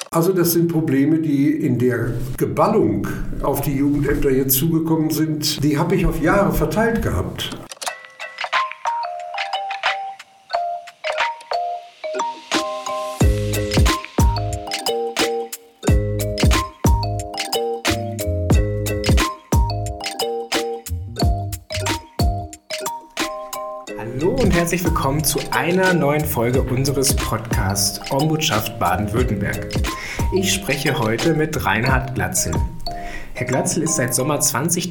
Also das sind Probleme, die in der Geballung auf die Jugendämter jetzt zugekommen sind. Die habe ich auf Jahre verteilt gehabt. Hallo und herzlich willkommen zu einer neuen Folge unseres Podcasts Ombudschaft Baden-Württemberg. Ich spreche heute mit Reinhard Glatzel. Herr Glatzel ist seit Sommer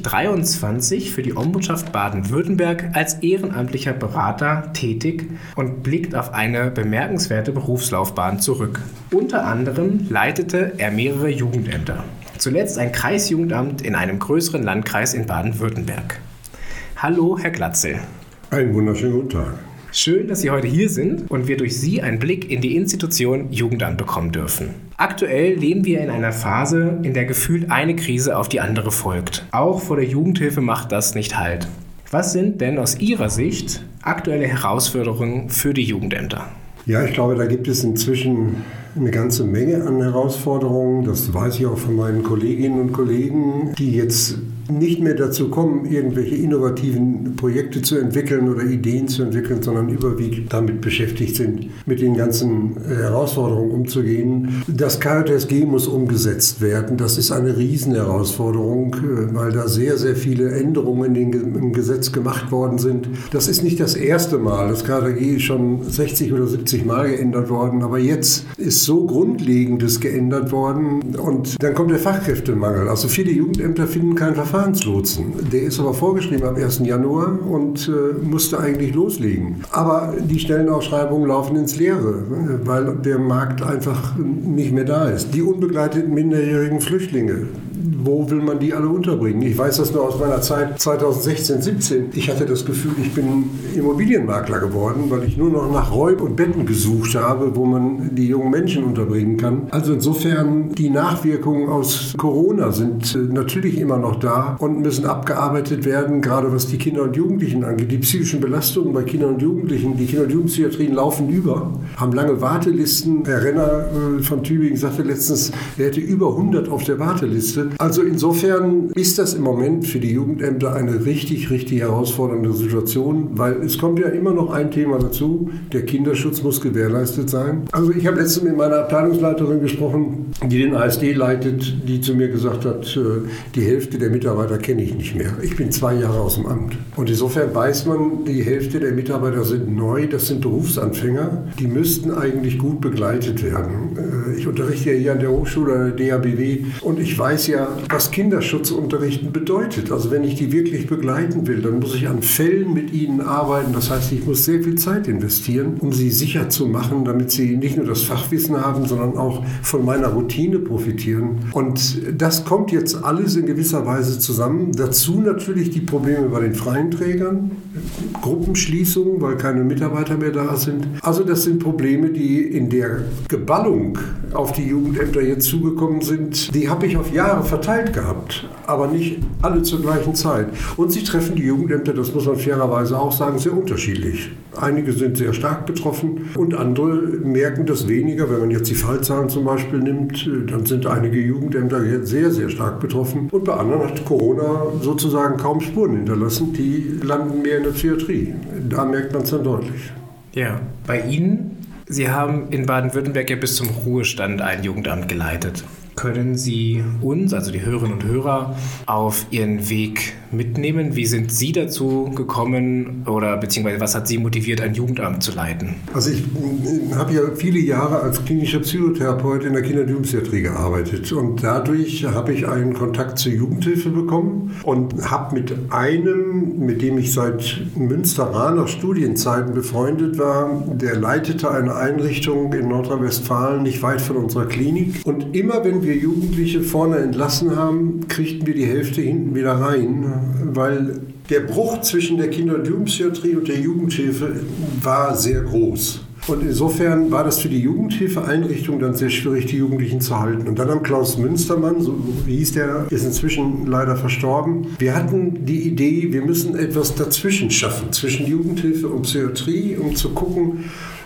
2023 für die Ombudschaft Baden-Württemberg als ehrenamtlicher Berater tätig und blickt auf eine bemerkenswerte Berufslaufbahn zurück. Unter anderem leitete er mehrere Jugendämter. Zuletzt ein Kreisjugendamt in einem größeren Landkreis in Baden-Württemberg. Hallo, Herr Glatzel. Einen wunderschönen guten Tag. Schön, dass Sie heute hier sind und wir durch Sie einen Blick in die Institution Jugendamt bekommen dürfen. Aktuell leben wir in einer Phase, in der gefühlt eine Krise auf die andere folgt. Auch vor der Jugendhilfe macht das nicht Halt. Was sind denn aus Ihrer Sicht aktuelle Herausforderungen für die Jugendämter? Ja, ich glaube, da gibt es inzwischen eine ganze Menge an Herausforderungen. Das weiß ich auch von meinen Kolleginnen und Kollegen, die jetzt nicht mehr dazu kommen, irgendwelche innovativen Projekte zu entwickeln oder Ideen zu entwickeln, sondern überwiegend damit beschäftigt sind, mit den ganzen Herausforderungen umzugehen. Das KJSG muss umgesetzt werden. Das ist eine Riesenherausforderung, weil da sehr, sehr viele Änderungen im Gesetz gemacht worden sind. Das ist nicht das erste Mal. Das KJSG ist schon 60 oder 70 Mal geändert worden, aber jetzt ist so Grundlegendes geändert worden und dann kommt der Fachkräftemangel. Also viele Jugendämter finden keinen Verfahrenslotsen. Der ist aber vorgeschrieben ab 1. Januar und musste eigentlich loslegen. Aber die Stellenausschreibungen laufen ins Leere, weil der Markt einfach nicht mehr da ist. Die unbegleiteten minderjährigen Flüchtlinge, wo will man die alle unterbringen? Ich weiß das nur aus meiner Zeit 2016, 17. Ich hatte das Gefühl, ich bin Immobilienmakler geworden, weil ich nur noch nach Räumen und Betten gesucht habe, wo man die jungen Menschen unterbringen kann. Also insofern, die Nachwirkungen aus Corona sind natürlich immer noch da und müssen abgearbeitet werden, gerade was die Kinder und Jugendlichen angeht. Die psychischen Belastungen bei Kindern und Jugendlichen, die Kinder- und Jugendpsychiatrien laufen über, haben lange Wartelisten. Herr Renner von Tübingen sagte letztens, er hätte über 100 auf der Warteliste. Also insofern ist das im Moment für die Jugendämter eine richtig herausfordernde Situation, weil es kommt ja immer noch ein Thema dazu, der Kinderschutz muss gewährleistet sein. Also ich habe letztens mit meiner Abteilungsleiterin gesprochen, die den ASD leitet, die zu mir gesagt hat, die Hälfte der Mitarbeiter kenne ich nicht mehr. Ich bin 2 Jahre aus dem Amt. Und insofern weiß man, die Hälfte der Mitarbeiter sind neu, das sind Berufsanfänger, die müssten eigentlich gut begleitet werden. Ich unterrichte ja hier an der Hochschule, an der DHBW, und ich weiß ja, was Kinderschutzunterrichten bedeutet. Also wenn ich die wirklich begleiten will, dann muss ich an Fällen mit ihnen arbeiten. Das heißt, ich muss sehr viel Zeit investieren, um sie sicher zu machen, damit sie nicht nur das Fachwissen haben, sondern auch von meiner Routine profitieren. Und das kommt jetzt alles in gewisser Weise zusammen. Dazu natürlich die Probleme bei den freien Trägern, Gruppenschließungen, weil keine Mitarbeiter mehr da sind. Also das sind Probleme, die in der Geballung auf die Jugendämter jetzt zugekommen sind. Die habe ich auf Jahre verteilt gehabt, aber nicht alle zur gleichen Zeit. Und sie treffen die Jugendämter, das muss man fairerweise auch sagen, sehr unterschiedlich. Einige sind sehr stark betroffen und andere merken das weniger. Wenn man jetzt die Fallzahlen zum Beispiel nimmt, dann sind einige Jugendämter sehr stark betroffen. Und bei anderen hat Corona sozusagen kaum Spuren hinterlassen. Die landen mehr in der Psychiatrie. Da merkt man es dann deutlich. Ja, bei Ihnen, Sie haben in Baden-Württemberg ja bis zum Ruhestand ein Jugendamt geleitet. Können Sie uns, also die Hörerinnen und Hörer, auf Ihren Weg mitnehmen? Wie sind Sie dazu gekommen oder beziehungsweise was hat Sie motiviert, ein Jugendamt zu leiten? Also ich habe ja viele Jahre als klinischer Psychotherapeut in der Kinder- und Jugendpsychiatrie gearbeitet und dadurch habe ich einen Kontakt zur Jugendhilfe bekommen und habe mit einem, mit dem ich seit Münsteraner Studienzeiten befreundet war, der leitete eine Einrichtung in Nordrhein-Westfalen, nicht weit von unserer Klinik, und immer wenn wir Jugendliche vorne entlassen haben, kriegten wir die Hälfte hinten wieder rein, weil der Bruch zwischen der Kinder- und Jugendpsychiatrie und der Jugendhilfe war sehr groß. Und insofern war das für die Jugendhilfeeinrichtung dann sehr schwierig, die Jugendlichen zu halten. Und dann am Klaus Münstermann, so hieß der, ist inzwischen leider verstorben. Wir hatten die Idee, wir müssen etwas dazwischen schaffen, zwischen Jugendhilfe und Psychiatrie, um zu gucken,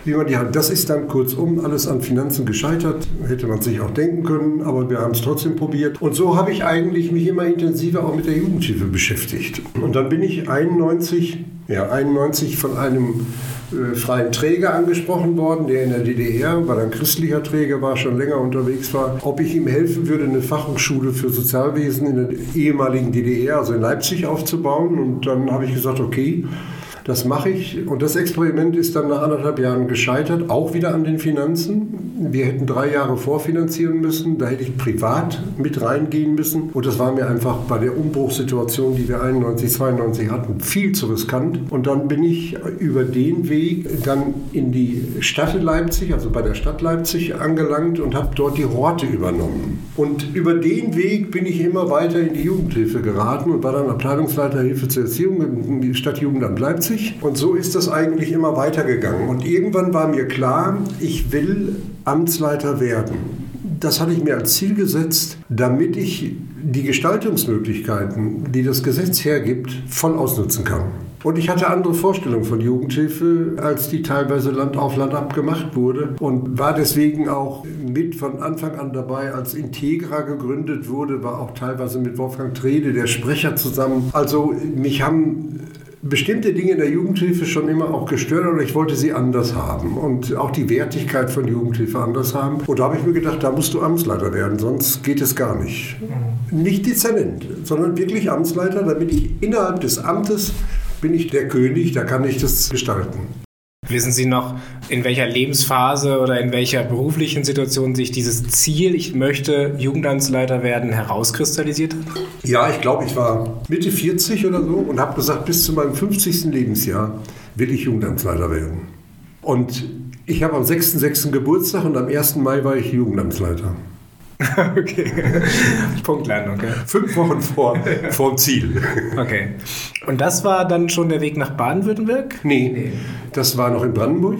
wie man die hat. Das ist dann kurzum alles an Finanzen gescheitert, hätte man sich auch denken können, aber wir haben es trotzdem probiert. Und so habe ich eigentlich mich immer intensiver auch mit der Jugendhilfe beschäftigt. Und dann bin ich 91 von einem freien Träger angesprochen worden, der in der DDR, weil er ein christlicher Träger war, schon länger unterwegs war, ob ich ihm helfen würde, eine Fachhochschule für Sozialwesen in der ehemaligen DDR, also in Leipzig, aufzubauen. Und dann habe ich gesagt, okay, das mache ich. Und das Experiment ist dann nach 1,5 Jahren gescheitert, auch wieder an den Finanzen. Wir hätten 3 Jahre vorfinanzieren müssen, da hätte ich privat mit reingehen müssen. Und das war mir einfach bei der Umbruchssituation, die wir 91, 92 hatten, viel zu riskant. Und dann bin ich über den Weg dann in die Stadt Leipzig, also bei der Stadt Leipzig angelangt und habe dort die Horte übernommen. Und über den Weg bin ich immer weiter in die Jugendhilfe geraten und war dann Abteilungsleiter Hilfe zur Erziehung im Stadtjugendamt Leipzig. Und so ist das eigentlich immer weitergegangen. Und irgendwann war mir klar, ich will Amtsleiter werden. Das hatte ich mir als Ziel gesetzt, damit ich die Gestaltungsmöglichkeiten, die das Gesetz hergibt, voll ausnutzen kann. Und ich hatte andere Vorstellungen von Jugendhilfe, als die teilweise Land auf Land ab gemacht wurde und war deswegen auch mit von Anfang an dabei, als Integra gegründet wurde, war auch teilweise mit Wolfgang Trede, der Sprecher, zusammen. Also mich haben bestimmte Dinge in der Jugendhilfe schon immer auch gestört, aber ich wollte sie anders haben und auch die Wertigkeit von Jugendhilfe anders haben. Und da habe ich mir gedacht, da musst du Amtsleiter werden, sonst geht es gar nicht. Nicht Dezernent, sondern wirklich Amtsleiter, damit ich innerhalb des Amtes bin ich der König, da kann ich das gestalten. Wissen Sie noch, in welcher Lebensphase oder in welcher beruflichen Situation sich dieses Ziel, ich möchte Jugendamtsleiter werden, herauskristallisiert hat? Ja, ich glaube, ich war Mitte 40 oder so und habe gesagt, bis zu meinem 50. Lebensjahr will ich Jugendamtsleiter werden. Und ich habe am 6.6. Geburtstag und am 1. Mai war ich Jugendamtsleiter. Okay. Punktlandung, okay. 5 Wochen vor dem Ziel. Okay. Und das war dann schon der Weg nach Baden-Württemberg? Nee, das war noch in Brandenburg.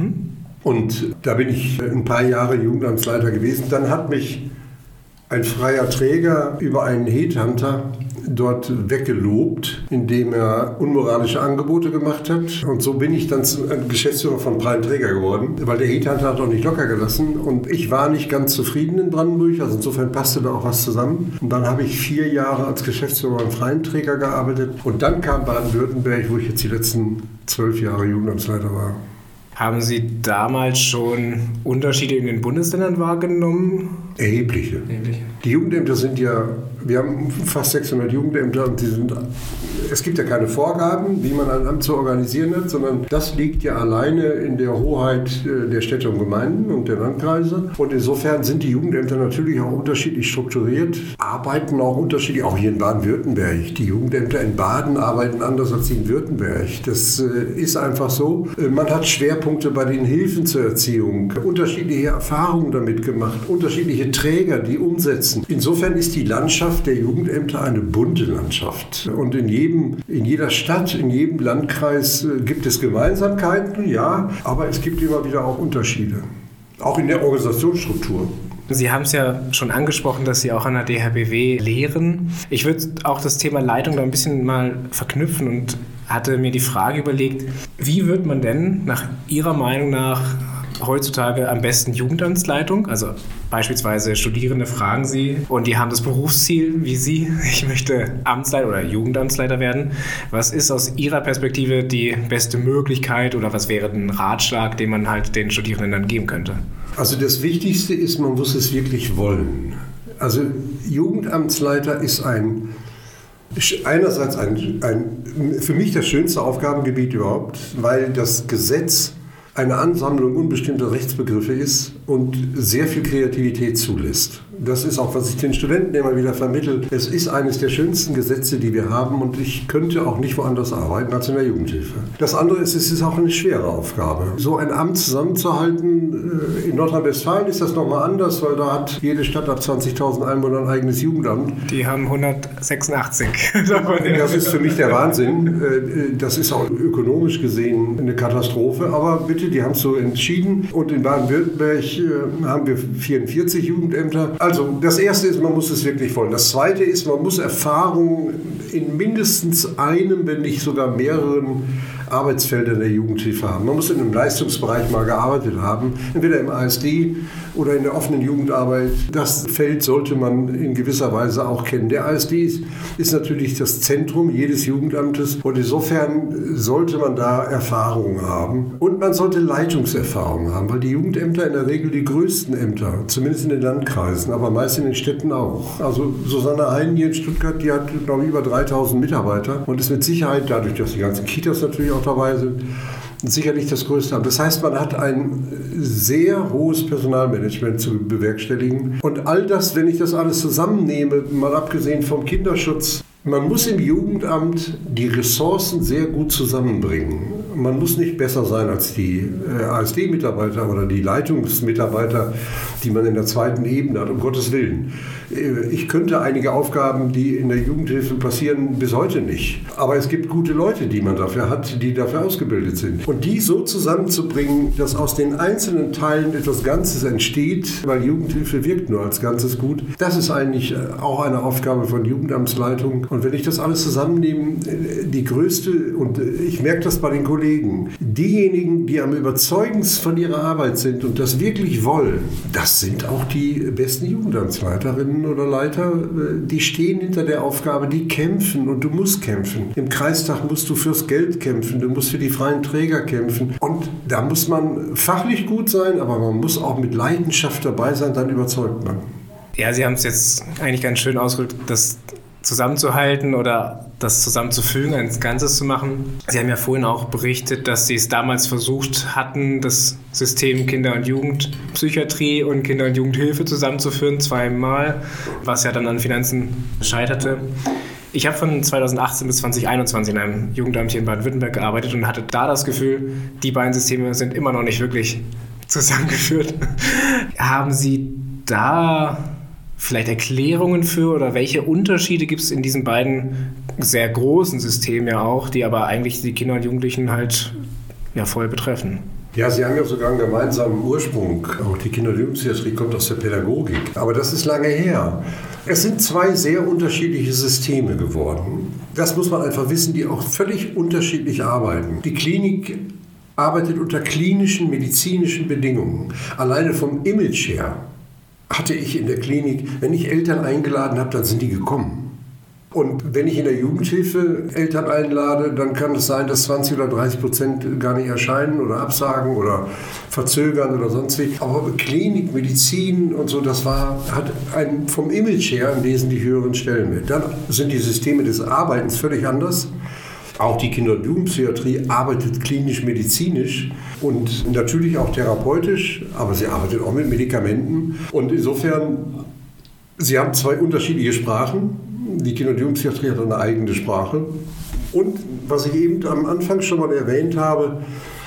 Und da bin ich ein paar Jahre Jugendamtsleiter gewesen. Dann hat mich ein freier Träger über einen Headhunter dort weggelobt, indem er unmoralische Angebote gemacht hat. Und so bin ich dann Geschäftsführer von freien Träger geworden, weil der Headhunter hat auch nicht locker gelassen. Und ich war nicht ganz zufrieden in Brandenburg, also insofern passte da auch was zusammen. Und dann habe ich 4 Jahre als Geschäftsführer beim freien Träger gearbeitet. Und dann kam Baden-Württemberg, wo ich jetzt die letzten 12 Jahre Jugendamtsleiter war. Haben Sie damals schon Unterschiede in den Bundesländern wahrgenommen? Erhebliche. Die Jugendämter sind ja, wir haben fast 600 Jugendämter und es gibt ja keine Vorgaben, wie man ein Amt zu organisieren hat, sondern das liegt ja alleine in der Hoheit der Städte und Gemeinden und der Landkreise. Und insofern sind die Jugendämter natürlich auch unterschiedlich strukturiert, arbeiten auch unterschiedlich, auch hier in Baden-Württemberg. Die Jugendämter in Baden arbeiten anders als die in Württemberg. Das ist einfach so. Man hat Schwerpunkte bei den Hilfen zur Erziehung, unterschiedliche Erfahrungen damit gemacht, unterschiedliche Träger, die umsetzen. Insofern ist die Landschaft der Jugendämter eine bunte Landschaft. Und in jeder Stadt, in jedem Landkreis gibt es Gemeinsamkeiten, ja, aber es gibt immer wieder auch Unterschiede. Auch in der Organisationsstruktur. Sie haben es ja schon angesprochen, dass Sie auch an der DHBW lehren. Ich würde auch das Thema Leitung da ein bisschen mal verknüpfen und hatte mir die Frage überlegt, wie wird man denn nach Ihrer Meinung nach heutzutage am besten Jugendamtsleitung? Also beispielsweise Studierende fragen Sie und die haben das Berufsziel wie Sie, ich möchte Amtsleiter oder Jugendamtsleiter werden. Was ist aus Ihrer Perspektive die beste Möglichkeit oder was wäre ein Ratschlag, den man halt den Studierenden dann geben könnte? Also das Wichtigste ist, man muss es wirklich wollen. Also Jugendamtsleiter ist einerseits für mich das schönste Aufgabengebiet überhaupt, weil das Gesetz eine Ansammlung unbestimmter Rechtsbegriffe ist und sehr viel Kreativität zulässt. Das ist auch, was ich den Studenten immer wieder vermittle. Es ist eines der schönsten Gesetze, die wir haben und ich könnte auch nicht woanders arbeiten als in der Jugendhilfe. Das andere ist, es ist auch eine schwere Aufgabe. So ein Amt zusammenzuhalten, in Nordrhein-Westfalen ist das nochmal anders, weil da hat jede Stadt ab 20.000 Einwohnern ein eigenes Jugendamt. Die haben 186. Das ist für mich der Wahnsinn. Das ist auch ökonomisch gesehen eine Katastrophe, aber bitte, die haben es so entschieden und in Baden-Württemberg haben wir 44 Jugendämter. Also das Erste ist, man muss es wirklich wollen. Das Zweite ist, man muss Erfahrung in mindestens einem, wenn nicht sogar mehreren Arbeitsfeldern der Jugendhilfe haben. Man muss in einem Leistungsbereich mal gearbeitet haben, entweder im ASD oder in der offenen Jugendarbeit. Das Feld sollte man in gewisser Weise auch kennen. Der ASD ist natürlich das Zentrum jedes Jugendamtes und insofern sollte man da Erfahrung haben. Und man sollte Leitungserfahrung haben, weil die Jugendämter in der Regel die größten Ämter, zumindest in den Landkreisen, aber meist in den Städten auch. Also Susanne Hein hier in Stuttgart, die hat, glaube ich, über 3000 Mitarbeiter und ist mit Sicherheit, dadurch, dass die ganzen Kitas natürlich auch dabei sind, sicherlich das größte Amt. Das heißt, man hat ein sehr hohes Personalmanagement zu bewerkstelligen. Und all das, wenn ich das alles zusammennehme, mal abgesehen vom Kinderschutz, man muss im Jugendamt die Ressourcen sehr gut zusammenbringen. Man muss nicht besser sein als die ASD-Mitarbeiter oder die Leitungsmitarbeiter, die man in der zweiten Ebene hat, um Gottes Willen. Ich könnte einige Aufgaben, die in der Jugendhilfe passieren, bis heute nicht. Aber es gibt gute Leute, die man dafür hat, die dafür ausgebildet sind. Und die so zusammenzubringen, dass aus den einzelnen Teilen etwas Ganzes entsteht, weil Jugendhilfe wirkt nur als Ganzes gut, das ist eigentlich auch eine Aufgabe von Jugendamtsleitung. Und wenn ich das alles zusammennehme, die größte, und ich merke das bei den Kollegen, diejenigen, die am überzeugendsten von ihrer Arbeit sind und das wirklich wollen, das sind auch die besten Jugendamtsleiterinnen oder Leiter, die stehen hinter der Aufgabe, die kämpfen und du musst kämpfen. Im Kreistag musst du fürs Geld kämpfen, du musst für die freien Träger kämpfen und da muss man fachlich gut sein, aber man muss auch mit Leidenschaft dabei sein, dann überzeugt man. Ja, Sie haben es jetzt eigentlich ganz schön ausgedrückt, das zusammenzuhalten oder das zusammenzufügen, ein Ganzes zu machen. Sie haben ja vorhin auch berichtet, dass Sie es damals versucht hatten, das System Kinder- und Jugendpsychiatrie und Kinder- und Jugendhilfe zusammenzuführen, zweimal, was ja dann an Finanzen scheiterte. Ich habe von 2018 bis 2021 in einem Jugendamt hier in Baden-Württemberg gearbeitet und hatte da das Gefühl, die beiden Systeme sind immer noch nicht wirklich zusammengeführt. Haben Sie da vielleicht Erklärungen für oder welche Unterschiede gibt es in diesen beiden sehr großen Systemen ja auch, die aber eigentlich die Kinder und Jugendlichen halt ja voll betreffen? Ja, sie haben ja sogar einen gemeinsamen Ursprung. Auch die Kinder- und Jugendpsychiatrie kommt aus der Pädagogik. Aber das ist lange her. Es sind zwei sehr unterschiedliche Systeme geworden. Das muss man einfach wissen, die auch völlig unterschiedlich arbeiten. Die Klinik arbeitet unter klinischen, medizinischen Bedingungen. Alleine vom Image her hatte ich in der Klinik, wenn ich Eltern eingeladen habe, dann sind die gekommen. Und wenn ich in der Jugendhilfe Eltern einlade, dann kann es sein, dass 20 oder 30% gar nicht erscheinen oder absagen oder verzögern oder sonst wie. Aber Klinik, Medizin und so, hat vom Image her einen wesentlich höheren Stellenwert. Dann sind die Systeme des Arbeitens völlig anders. Auch die Kinder- und Jugendpsychiatrie arbeitet klinisch-medizinisch und natürlich auch therapeutisch, aber sie arbeitet auch mit Medikamenten. Und insofern, sie haben zwei unterschiedliche Sprachen. Die Kinder- und Jugendpsychiatrie hat eine eigene Sprache. Und was ich eben am Anfang schon mal erwähnt habe,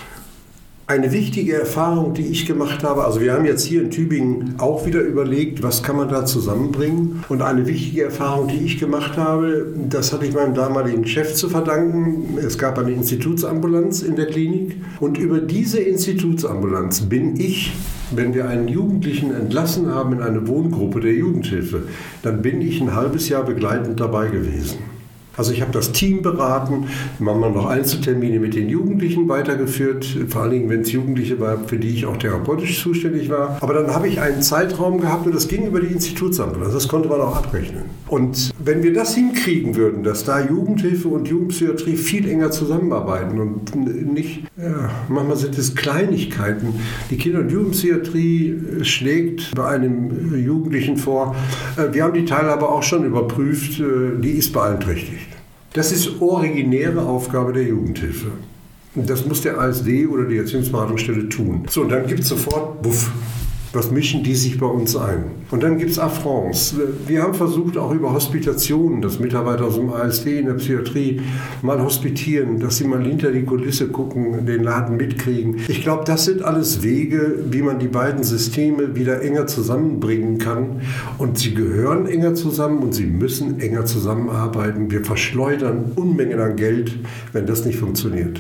eine wichtige Erfahrung, die ich gemacht habe, also wir haben jetzt hier in Tübingen auch wieder überlegt, was kann man da zusammenbringen. Und eine wichtige Erfahrung, die ich gemacht habe, das hatte ich meinem damaligen Chef zu verdanken. Es gab eine Institutsambulanz in der Klinik. Und über diese Institutsambulanz bin ich, wenn wir einen Jugendlichen entlassen haben in eine Wohngruppe der Jugendhilfe, dann bin ich ein halbes Jahr begleitend dabei gewesen. Also ich habe das Team beraten, manchmal noch Einzeltermine mit den Jugendlichen weitergeführt, vor allen Dingen, wenn es Jugendliche waren, für die ich auch therapeutisch zuständig war. Aber dann habe ich einen Zeitraum gehabt und das ging über die Institutsambulanz, das konnte man auch abrechnen. Und wenn wir das hinkriegen würden, dass da Jugendhilfe und Jugendpsychiatrie viel enger zusammenarbeiten und nicht, manchmal sind es Kleinigkeiten. Die Kinder- und Jugendpsychiatrie schlägt bei einem Jugendlichen vor, wir haben die Teilhabe auch schon überprüft, die ist beeinträchtigt. Das ist originäre Aufgabe der Jugendhilfe. Das muss der ASD oder die Erziehungsberatungsstelle tun. So, und dann gibt es sofort, buff, was mischen die sich bei uns ein? Und dann gibt es Affronts. Wir haben versucht, auch über Hospitationen, dass Mitarbeiter aus dem ASD in der Psychiatrie mal hospitieren, dass sie mal hinter die Kulisse gucken, den Laden mitkriegen. Ich glaube, das sind alles Wege, wie man die beiden Systeme wieder enger zusammenbringen kann. Und sie gehören enger zusammen und sie müssen enger zusammenarbeiten. Wir verschleudern Unmengen an Geld, wenn das nicht funktioniert.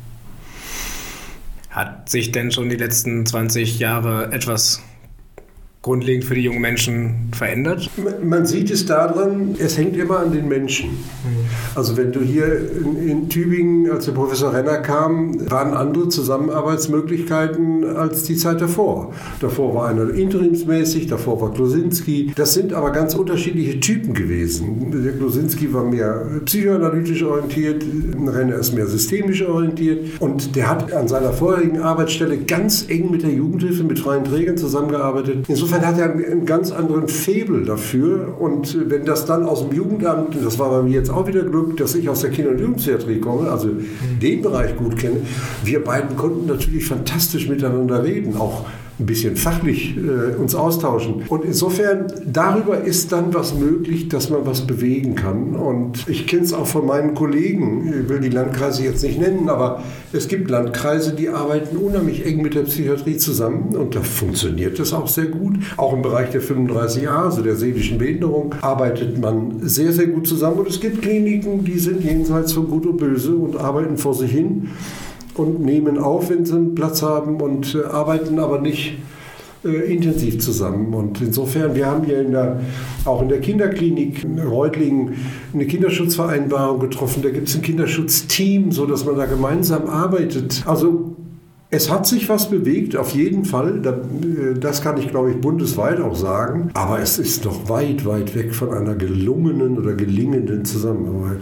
Hat sich denn schon die letzten 20 Jahre etwas grundlegend für die jungen Menschen verändert? Man sieht es daran, es hängt immer an den Menschen. Also wenn du hier in Tübingen, als der Professor Renner kam, waren andere Zusammenarbeitsmöglichkeiten als die Zeit davor. Davor war einer interimsmäßig, davor war Klosinski. Das sind aber ganz unterschiedliche Typen gewesen. Der Klosinski war mehr psychoanalytisch orientiert, Renner ist mehr systemisch orientiert. Und der hat an seiner vorherigen Arbeitsstelle ganz eng mit der Jugendhilfe, mit freien Trägern zusammengearbeitet. Insofern hat er einen ganz anderen Faible dafür. Und wenn das dann aus dem Jugendamt, das war bei mir jetzt auch wieder Glück, dass ich aus der Kinder- und Jugendpsychiatrie komme, also den Bereich gut kenne, wir beiden konnten natürlich fantastisch miteinander reden, auch ein bisschen fachlich uns austauschen. Und insofern, darüber ist dann was möglich, dass man was bewegen kann. Und ich kenne es auch von meinen Kollegen, ich will die Landkreise jetzt nicht nennen, aber es gibt Landkreise, die arbeiten unheimlich eng mit der Psychiatrie zusammen und da funktioniert das auch sehr gut. Auch im Bereich der 35a, also der seelischen Behinderung, arbeitet man sehr, sehr gut zusammen. Und es gibt Kliniken, die sind jenseits von Gut und Böse und arbeiten vor sich hin und nehmen auf, wenn sie einen Platz haben und arbeiten aber nicht intensiv zusammen. Und insofern, wir haben hier auch in der Kinderklinik in Reutlingen eine Kinderschutzvereinbarung getroffen. Da gibt es ein Kinderschutzteam, sodass man da gemeinsam arbeitet. Also es hat sich was bewegt, auf jeden Fall. Das kann ich, glaube ich, bundesweit auch sagen. Aber es ist noch weit, weit weg von einer gelungenen oder gelingenden Zusammenarbeit.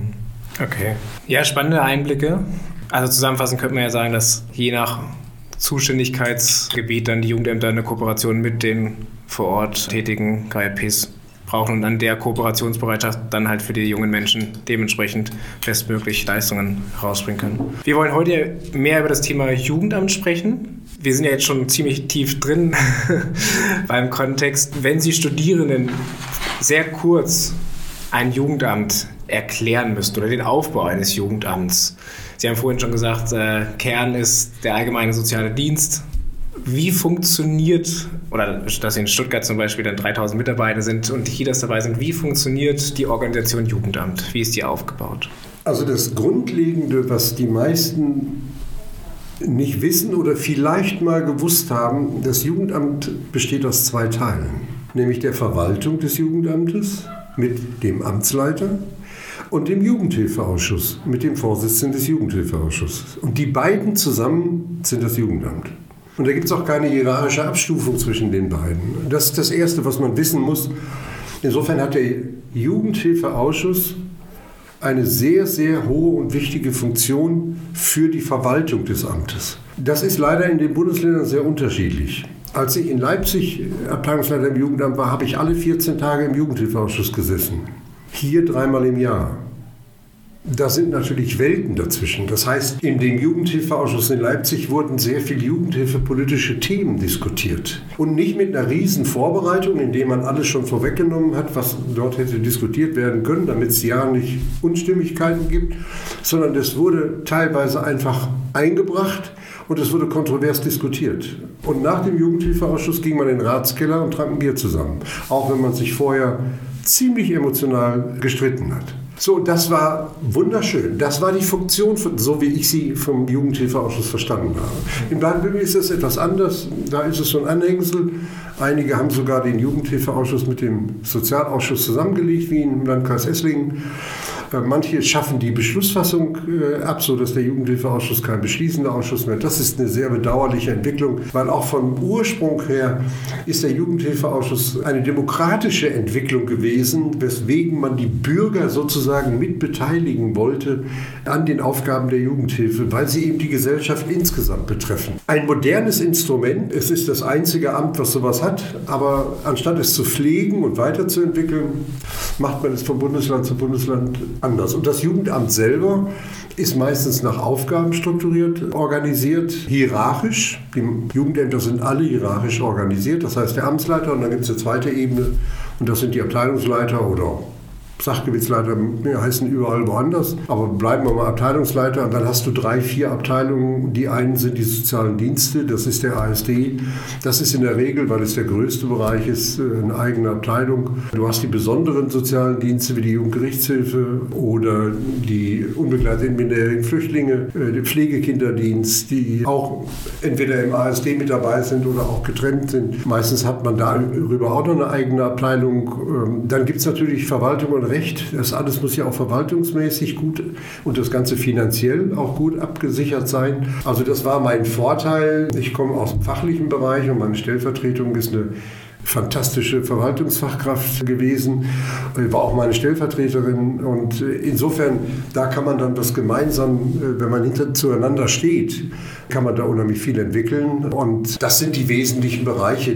Okay. Ja, spannende Einblicke. Also zusammenfassend könnte man ja sagen, dass je nach Zuständigkeitsgebiet dann die Jugendämter eine Kooperation mit den vor Ort tätigen KJPs brauchen und an der Kooperationsbereitschaft dann halt für die jungen Menschen dementsprechend bestmöglich Leistungen rausbringen können. Wir wollen heute mehr über das Thema Jugendamt sprechen. Wir sind ja jetzt schon ziemlich tief drin beim Kontext. Wenn Sie Studierenden sehr kurz ein Jugendamt erklären müssten oder den Aufbau eines Jugendamts. Sie haben vorhin schon gesagt, Kern ist der allgemeine soziale Dienst. Wie funktioniert, oder dass in Stuttgart zum Beispiel dann 3000 Mitarbeiter sind und Kitas dabei sind, wie funktioniert die Organisation Jugendamt? Wie ist die aufgebaut? Also das Grundlegende, was die meisten nicht wissen oder vielleicht mal gewusst haben, das Jugendamt besteht aus 2 Teilen. Nämlich der Verwaltung des Jugendamtes mit dem Amtsleiter und dem Jugendhilfeausschuss mit dem Vorsitzenden des Jugendhilfeausschusses. Und die beiden zusammen sind das Jugendamt. Und da gibt es auch keine hierarchische Abstufung zwischen den beiden. Das ist das Erste, was man wissen muss. Insofern hat der Jugendhilfeausschuss eine sehr, sehr hohe und wichtige Funktion für die Verwaltung des Amtes. Das ist leider in den Bundesländern sehr unterschiedlich. Als ich in Leipzig Abteilungsleiter im Jugendamt war, habe ich alle 14 Tage im Jugendhilfeausschuss gesessen. Hier 3-mal im Jahr. Da sind natürlich Welten dazwischen. Das heißt, in dem Jugendhilfeausschuss in Leipzig wurden sehr viele jugendhilfepolitische Themen diskutiert. Und nicht mit einer riesen Vorbereitung, indem man alles schon vorweggenommen hat, was dort hätte diskutiert werden können, damit es ja nicht Unstimmigkeiten gibt, sondern es wurde teilweise einfach eingebracht und es wurde kontrovers diskutiert. Und nach dem Jugendhilfeausschuss ging man in den Ratskeller und trank ein Bier zusammen. Auch wenn man sich vorher ziemlich emotional gestritten hat. So, das war wunderschön. Das war die Funktion, so wie ich sie vom Jugendhilfeausschuss verstanden habe. In Baden-Württemberg ist das etwas anders. Da ist es so ein Anhängsel. Einige haben sogar den Jugendhilfeausschuss mit dem Sozialausschuss zusammengelegt, wie im Landkreis Esslingen. Manche schaffen die Beschlussfassung ab, sodass der Jugendhilfeausschuss kein beschließender Ausschuss mehr. Das ist eine sehr bedauerliche Entwicklung, weil auch vom Ursprung her ist der Jugendhilfeausschuss eine demokratische Entwicklung gewesen, weswegen man die Bürger sozusagen mitbeteiligen wollte an den Aufgaben der Jugendhilfe, weil sie eben die Gesellschaft insgesamt betreffen. Ein modernes Instrument, es ist das einzige Amt, was sowas hat, aber anstatt es zu pflegen und weiterzuentwickeln, macht man es von Bundesland zu Bundesland anders. Und das Jugendamt selber ist meistens nach Aufgaben strukturiert, organisiert, hierarchisch. Die Jugendämter sind alle hierarchisch organisiert. Das heißt, der Amtsleiter und dann gibt es eine zweite Ebene und das sind die Abteilungsleiter oder Sachgebietsleiter heißen überall woanders, aber bleiben wir mal Abteilungsleiter und dann hast du 3, 4 Abteilungen. Die einen sind die sozialen Dienste, das ist der ASD. Das ist in der Regel, weil es der größte Bereich ist, eine eigene Abteilung. Du hast die besonderen sozialen Dienste wie die Jugendgerichtshilfe oder die unbegleiteten minderjährigen Flüchtlinge, den Pflegekinderdienst, die auch entweder im ASD mit dabei sind oder auch getrennt sind. Meistens hat man darüber auch noch eine eigene Abteilung. Dann gibt es natürlich Verwaltung und Recht. Das alles muss ja auch verwaltungsmäßig gut und das Ganze finanziell auch gut abgesichert sein. Also das war mein Vorteil. Ich komme aus dem fachlichen Bereich und meine Stellvertretung ist eine fantastische Verwaltungsfachkraft gewesen, war auch meine Stellvertreterin und insofern, da kann man dann das gemeinsam, wenn man zueinander steht, kann man da unheimlich viel entwickeln und das sind die wesentlichen Bereiche.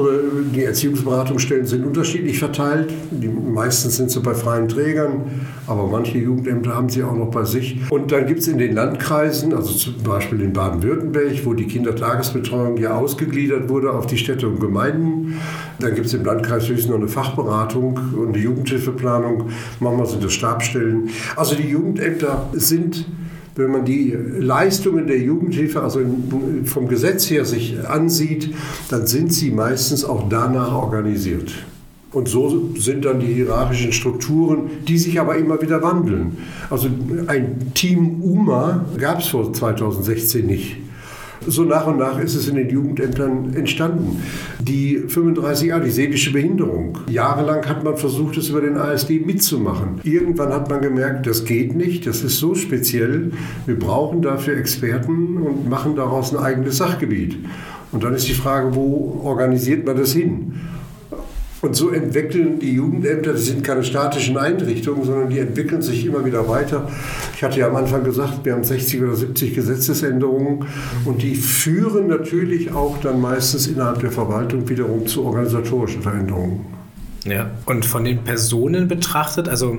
Die Erziehungsberatungsstellen sind unterschiedlich verteilt, die meisten sind so bei freien Trägern, aber manche Jugendämter haben sie auch noch bei sich. Und dann gibt es in den Landkreisen, also zum Beispiel in Baden-Württemberg, wo die Kindertagesbetreuung ja ausgegliedert wurde auf die Städte und Gemeinden. Dann gibt es im Landkreis höchstens noch eine Fachberatung und eine Jugendhilfeplanung. Manchmal sind das Stabsstellen. Also die Jugendämter sind, wenn man die Leistungen der Jugendhilfe, also vom Gesetz her sich ansieht, dann sind sie meistens auch danach organisiert. Und so sind dann die hierarchischen Strukturen, die sich aber immer wieder wandeln. Also ein Team UMA gab es vor 2016 nicht. So nach und nach ist es in den Jugendämtern entstanden. Die 35a, die seelische Behinderung. Jahrelang hat man versucht, es über den ASD mitzumachen. Irgendwann hat man gemerkt, das geht nicht, das ist so speziell. Wir brauchen dafür Experten und machen daraus ein eigenes Sachgebiet. Und dann ist die Frage, wo organisiert man das hin? Und so entwickeln die Jugendämter, das sind keine statischen Einrichtungen, sondern die entwickeln sich immer wieder weiter. Ich hatte ja am Anfang gesagt, wir haben 60 oder 70 Gesetzesänderungen und die führen natürlich auch dann meistens innerhalb der Verwaltung wiederum zu organisatorischen Veränderungen. Ja, und von den Personen betrachtet, also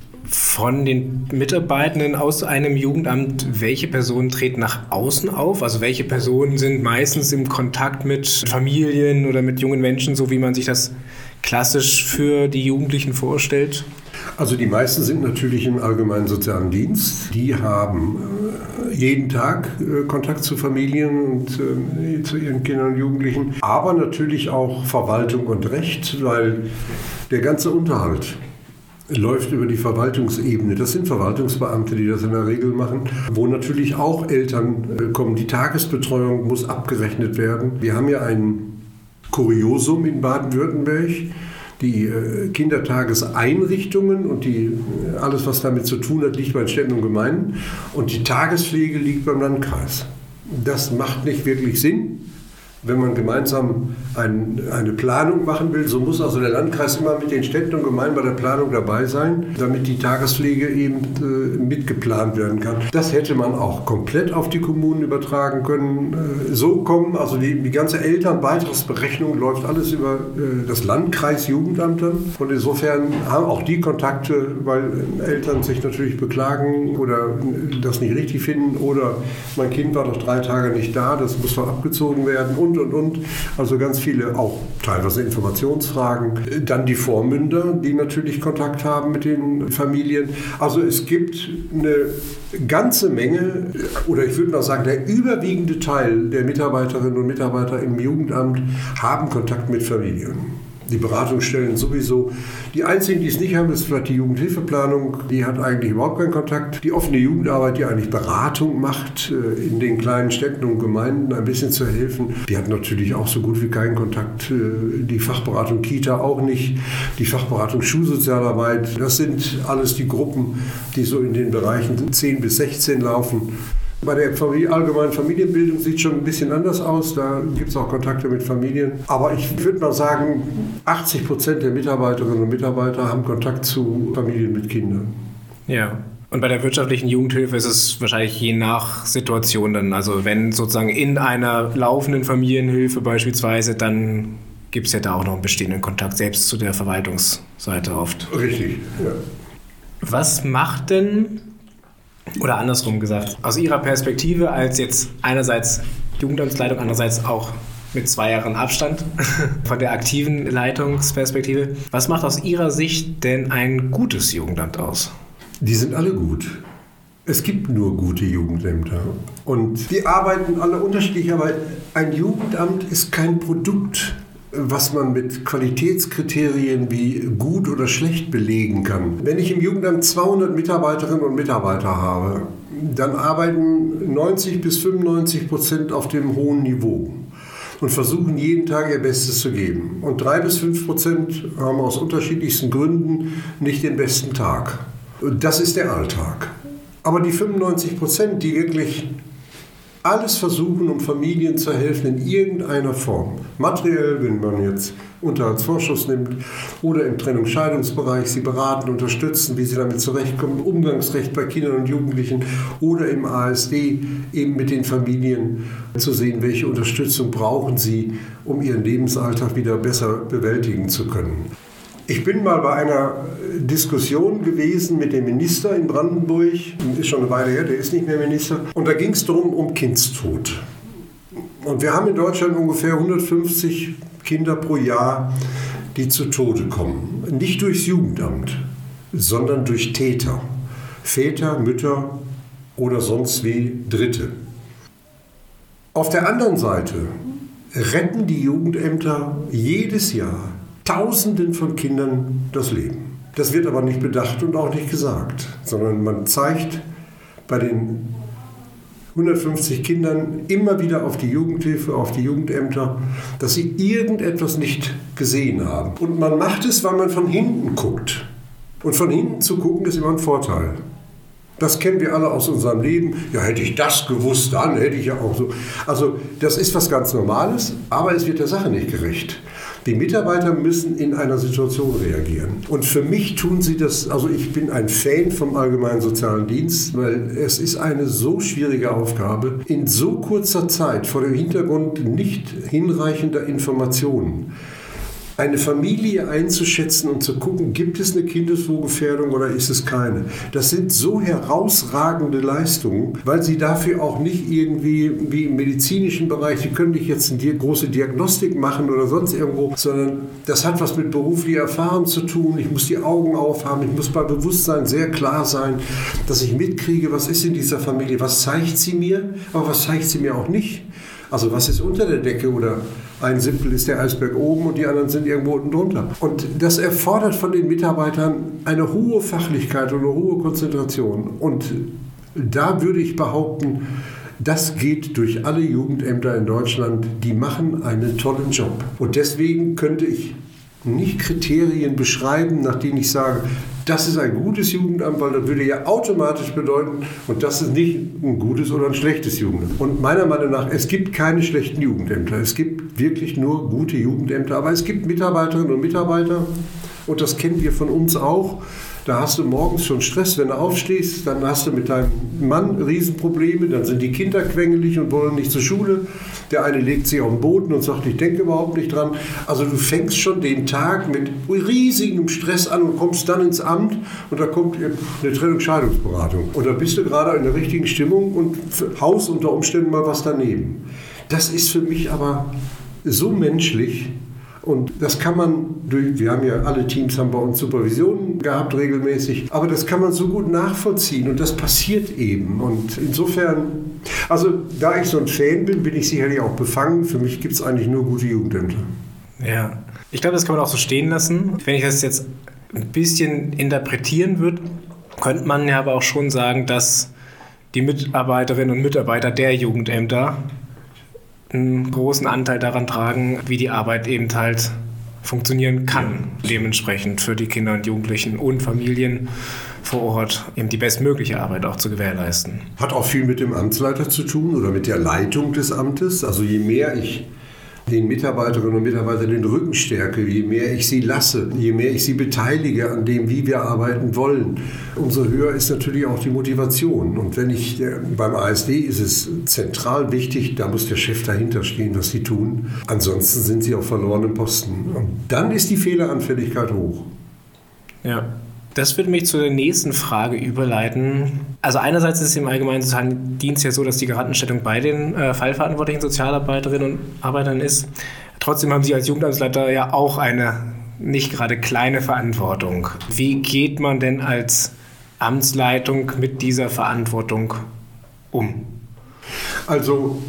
von den Mitarbeitenden aus einem Jugendamt, welche Personen treten nach außen auf? Also welche Personen sind meistens im Kontakt mit Familien oder mit jungen Menschen, so wie man sich das klassisch für die Jugendlichen vorstellt? Also die meisten sind natürlich im allgemeinen sozialen Dienst. Die haben jeden Tag Kontakt zu Familien und zu ihren Kindern und Jugendlichen. Aber natürlich auch Verwaltung und Recht, weil der ganze Unterhalt läuft über die Verwaltungsebene. Das sind Verwaltungsbeamte, die das in der Regel machen, wo natürlich auch Eltern kommen. Die Tagesbetreuung muss abgerechnet werden. Wir haben ja ein Kuriosum in Baden-Württemberg. Die Kindertageseinrichtungen und alles, was damit zu tun hat, liegt bei den Städten und Gemeinden. Und die Tagespflege liegt beim Landkreis. Das macht nicht wirklich Sinn. Wenn man gemeinsam eine Planung machen will, so muss also der Landkreis immer mit den Städten und Gemeinden bei der Planung dabei sein, damit die Tagespflege eben mitgeplant werden kann. Das hätte man auch komplett auf die Kommunen übertragen können. So kommen also die ganze Elternbeitragsberechnung läuft alles über das Landkreisjugendamt dann. Und insofern haben auch die Kontakte, weil Eltern sich natürlich beklagen oder das nicht richtig finden oder mein Kind war doch 3 Tage nicht da, das muss doch abgezogen werden und. Also ganz viele, auch teilweise Informationsfragen. Dann die Vormünder, die natürlich Kontakt haben mit den Familien. Also es gibt eine ganze Menge, oder ich würde mal sagen, der überwiegende Teil der Mitarbeiterinnen und Mitarbeiter im Jugendamt haben Kontakt mit Familien. Die Beratungsstellen sowieso. Die einzigen, die es nicht haben, ist vielleicht die Jugendhilfeplanung. Die hat eigentlich überhaupt keinen Kontakt. Die offene Jugendarbeit, die eigentlich Beratung macht, in den kleinen Städten und Gemeinden ein bisschen zu helfen, die hat natürlich auch so gut wie keinen Kontakt. Die Fachberatung Kita auch nicht. Die Fachberatung Schulsozialarbeit, das sind alles die Gruppen, die so in den Bereichen 10 bis 16 laufen. Bei der allgemeinen Familienbildung sieht es schon ein bisschen anders aus. Da gibt es auch Kontakte mit Familien. Aber ich würde mal sagen, 80% der Mitarbeiterinnen und Mitarbeiter haben Kontakt zu Familien mit Kindern. Ja. Und bei der wirtschaftlichen Jugendhilfe ist es wahrscheinlich je nach Situation dann. Also wenn sozusagen in einer laufenden Familienhilfe beispielsweise, dann gibt es ja da auch noch einen bestehenden Kontakt, selbst zu der Verwaltungsseite oft. Richtig, ja. Was macht denn, oder andersrum gesagt, aus Ihrer Perspektive als jetzt einerseits Jugendamtsleitung, andererseits auch mit 2 Jahren Abstand von der aktiven Leitungsperspektive. Was macht aus Ihrer Sicht denn ein gutes Jugendamt aus? Die sind alle gut. Es gibt nur gute Jugendämter. Und die arbeiten alle unterschiedlich, aber ein Jugendamt ist kein Produkt, was man mit Qualitätskriterien wie gut oder schlecht belegen kann. Wenn ich im Jugendamt 200 Mitarbeiterinnen und Mitarbeiter habe, dann arbeiten 90-95% auf dem hohen Niveau und versuchen jeden Tag ihr Bestes zu geben. Und 3-5% haben aus unterschiedlichsten Gründen nicht den besten Tag. Das ist der Alltag. Aber die 95%, die wirklich alles versuchen, um Familien zu helfen in irgendeiner Form. Materiell, wenn man jetzt Unterhaltsvorschuss nimmt oder im Trennungsscheidungsbereich sie beraten, unterstützen, wie sie damit zurechtkommen, Umgangsrecht bei Kindern und Jugendlichen oder im ASD eben mit den Familien zu sehen, welche Unterstützung brauchen sie, um ihren Lebensalltag wieder besser bewältigen zu können. Ich bin mal bei einer Diskussion gewesen mit dem Minister in Brandenburg, ist schon eine Weile her, der ist nicht mehr Minister, und da ging es darum, um Kindstod. Und wir haben in Deutschland ungefähr 150 Kinder pro Jahr, die zu Tode kommen. Nicht durchs Jugendamt, sondern durch Täter, Väter, Mütter oder sonst wie Dritte. Auf der anderen Seite retten die Jugendämter jedes Jahr Tausenden von Kindern das Leben. Das wird aber nicht bedacht und auch nicht gesagt, sondern man zeigt bei den 150 Kindern immer wieder auf die Jugendhilfe, auf die Jugendämter, dass sie irgendetwas nicht gesehen haben. Und man macht es, weil man von hinten guckt. Und von hinten zu gucken ist immer ein Vorteil. Das kennen wir alle aus unserem Leben. Ja, hätte ich das gewusst, dann hätte ich ja auch so. Also das ist was ganz Normales, aber es wird der Sache nicht gerecht. Die Mitarbeiter müssen in einer Situation reagieren. Und für mich tun sie das, also ich bin ein Fan vom Allgemeinen Sozialen Dienst, weil es ist eine so schwierige Aufgabe, in so kurzer Zeit vor dem Hintergrund nicht hinreichender Informationen eine Familie einzuschätzen und zu gucken, gibt es eine Kindeswohlgefährdung oder ist es keine. Das sind so herausragende Leistungen, weil sie dafür auch nicht irgendwie wie im medizinischen Bereich, die können nicht jetzt eine große Diagnostik machen oder sonst irgendwo, sondern das hat was mit beruflicher Erfahrung zu tun. Ich muss die Augen aufhaben, ich muss bei Bewusstsein sehr klar sein, dass ich mitkriege, was ist in dieser Familie, was zeigt sie mir, aber was zeigt sie mir auch nicht. Also was ist unter der Decke oder ein Simpel ist der Eisberg oben und die anderen sind irgendwo unten drunter. Und das erfordert von den Mitarbeitern eine hohe Fachlichkeit und eine hohe Konzentration. Und da würde ich behaupten, das geht durch alle Jugendämter in Deutschland. Die machen einen tollen Job. Und deswegen könnte ich nicht Kriterien beschreiben, nach denen ich sage, das ist ein gutes Jugendamt, weil das würde ja automatisch bedeuten, und das ist nicht ein gutes oder ein schlechtes Jugendamt. Und meiner Meinung nach, es gibt keine schlechten Jugendämter. Es gibt wirklich nur gute Jugendämter. Aber es gibt Mitarbeiterinnen und Mitarbeiter, und das kennen wir von uns auch. Da hast du morgens schon Stress, wenn du aufstehst, dann hast du mit deinem Mann Riesenprobleme, dann sind die Kinder quengelig und wollen nicht zur Schule. Der eine legt sich auf den Boden und sagt, ich denke überhaupt nicht dran. Also du fängst schon den Tag mit riesigem Stress an und kommst dann ins Amt und da kommt eine Trennungsscheidungsberatung. Und da bist du gerade in der richtigen Stimmung und haust unter Umständen mal was daneben. Das ist für mich aber so menschlich. Und das kann man wir haben ja alle Teams haben bei uns Supervisionen gehabt regelmäßig, aber das kann man so gut nachvollziehen und das passiert eben. Und insofern, also da ich so ein Fan bin ich sicherlich auch befangen. Für mich gibt es eigentlich nur gute Jugendämter. Ja, ich glaube, das kann man auch so stehen lassen. Wenn ich das jetzt ein bisschen interpretieren würde, könnte man ja aber auch schon sagen, dass die Mitarbeiterinnen und Mitarbeiter der Jugendämter einen großen Anteil daran tragen, wie die Arbeit eben halt funktionieren kann, dementsprechend für die Kinder und Jugendlichen und Familien vor Ort eben die bestmögliche Arbeit auch zu gewährleisten. Hat auch viel mit dem Amtsleiter zu tun oder mit der Leitung des Amtes. Also je mehr ich den Mitarbeiterinnen und Mitarbeitern den Rücken stärke, je mehr ich sie lasse, je mehr ich sie beteilige an dem, wie wir arbeiten wollen, umso höher ist natürlich auch die Motivation. Und beim ASD ist es zentral wichtig, da muss der Chef dahinter stehen, was sie tun. Ansonsten sind sie auf verlorenen Posten. Und dann ist die Fehleranfälligkeit hoch. Ja. Das würde mich zur nächsten Frage überleiten. Also einerseits ist es im allgemeinen sozialen Dienst ja so, dass die Garantenstellung bei den fallverantwortlichen Sozialarbeiterinnen und Arbeitern ist. Trotzdem haben Sie als Jugendamtsleiter ja auch eine nicht gerade kleine Verantwortung. Wie geht man denn als Amtsleitung mit dieser Verantwortung um? Also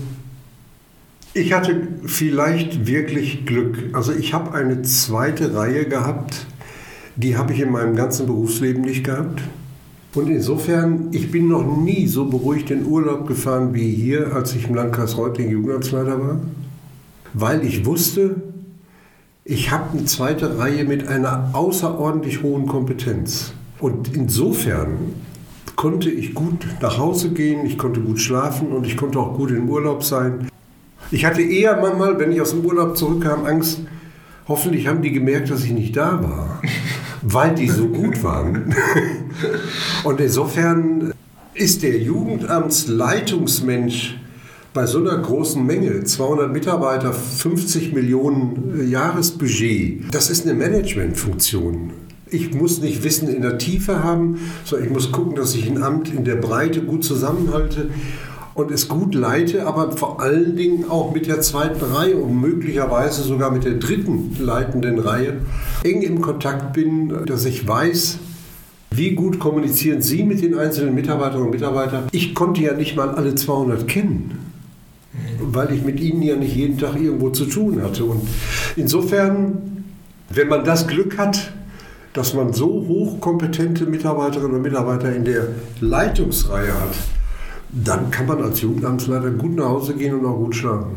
ich hatte vielleicht wirklich Glück. Also ich habe eine zweite Reihe gehabt, die habe ich in meinem ganzen Berufsleben nicht gehabt. Und insofern, ich bin noch nie so beruhigt in Urlaub gefahren wie hier, als ich im Landkreis Reutlingen Jugendamtsleiter war, weil ich wusste, ich habe eine zweite Reihe mit einer außerordentlich hohen Kompetenz. Und insofern konnte ich gut nach Hause gehen, ich konnte gut schlafen und ich konnte auch gut im Urlaub sein. Ich hatte eher manchmal, wenn ich aus dem Urlaub zurückkam, Angst, hoffentlich haben die gemerkt, dass ich nicht da war, weil die so gut waren. Und insofern ist der Jugendamtsleitungsmensch bei so einer großen Menge, 200 Mitarbeiter, 50 Millionen Jahresbudget, das ist eine Managementfunktion. Ich muss nicht Wissen in der Tiefe haben, sondern ich muss gucken, dass ich ein Amt in der Breite gut zusammenhalte und es gut leite, aber vor allen Dingen auch mit der zweiten Reihe und möglicherweise sogar mit der dritten leitenden Reihe eng im Kontakt bin, dass ich weiß, wie gut kommunizieren Sie mit den einzelnen Mitarbeiterinnen und Mitarbeitern. Ich konnte ja nicht mal alle 200 kennen, weil ich mit ihnen ja nicht jeden Tag irgendwo zu tun hatte. Und insofern, wenn man das Glück hat, dass man so hochkompetente Mitarbeiterinnen und Mitarbeiter in der Leitungsreihe hat, dann kann man als Jugendamtsleiter gut nach Hause gehen und auch gut schlafen.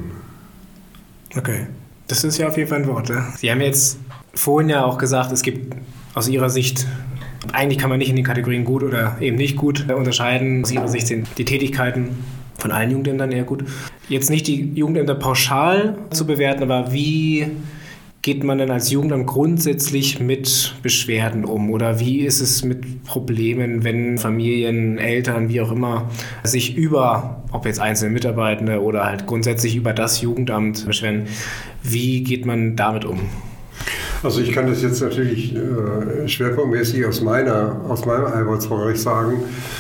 Okay, das ist ja auf jeden Fall ein Wort. Ja? Sie haben jetzt vorhin ja auch gesagt, es gibt aus Ihrer Sicht, eigentlich kann man nicht in den Kategorien gut oder eben nicht gut unterscheiden. Aus Ihrer Sicht sind die Tätigkeiten von allen Jugendämtern eher gut. Jetzt nicht die Jugendämter pauschal zu bewerten, aber wie geht man denn als Jugendamt grundsätzlich mit Beschwerden um? Oder wie ist es mit Problemen, wenn Familien, Eltern, wie auch immer, sich über, ob jetzt einzelne Mitarbeitende oder halt grundsätzlich über das Jugendamt beschweren? Wie geht man damit um? Also ich kann das jetzt natürlich schwerpunktmäßig aus meinem Arbeitsbereich sagen.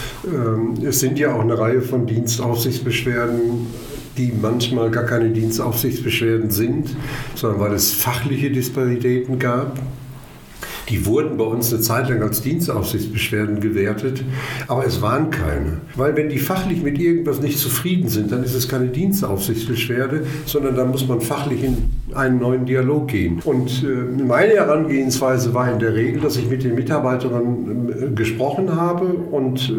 Es sind ja auch eine Reihe von Dienstaufsichtsbeschwerden, die manchmal gar keine Dienstaufsichtsbeschwerden sind, sondern weil es fachliche Disparitäten gab. Die wurden bei uns eine Zeit lang als Dienstaufsichtsbeschwerden gewertet, aber es waren keine. Weil wenn die fachlich mit irgendwas nicht zufrieden sind, dann ist es keine Dienstaufsichtsbeschwerde, sondern dann muss man fachlich in einen neuen Dialog gehen. Und meine Herangehensweise war in der Regel, dass ich mit den Mitarbeiterinnen gesprochen habe und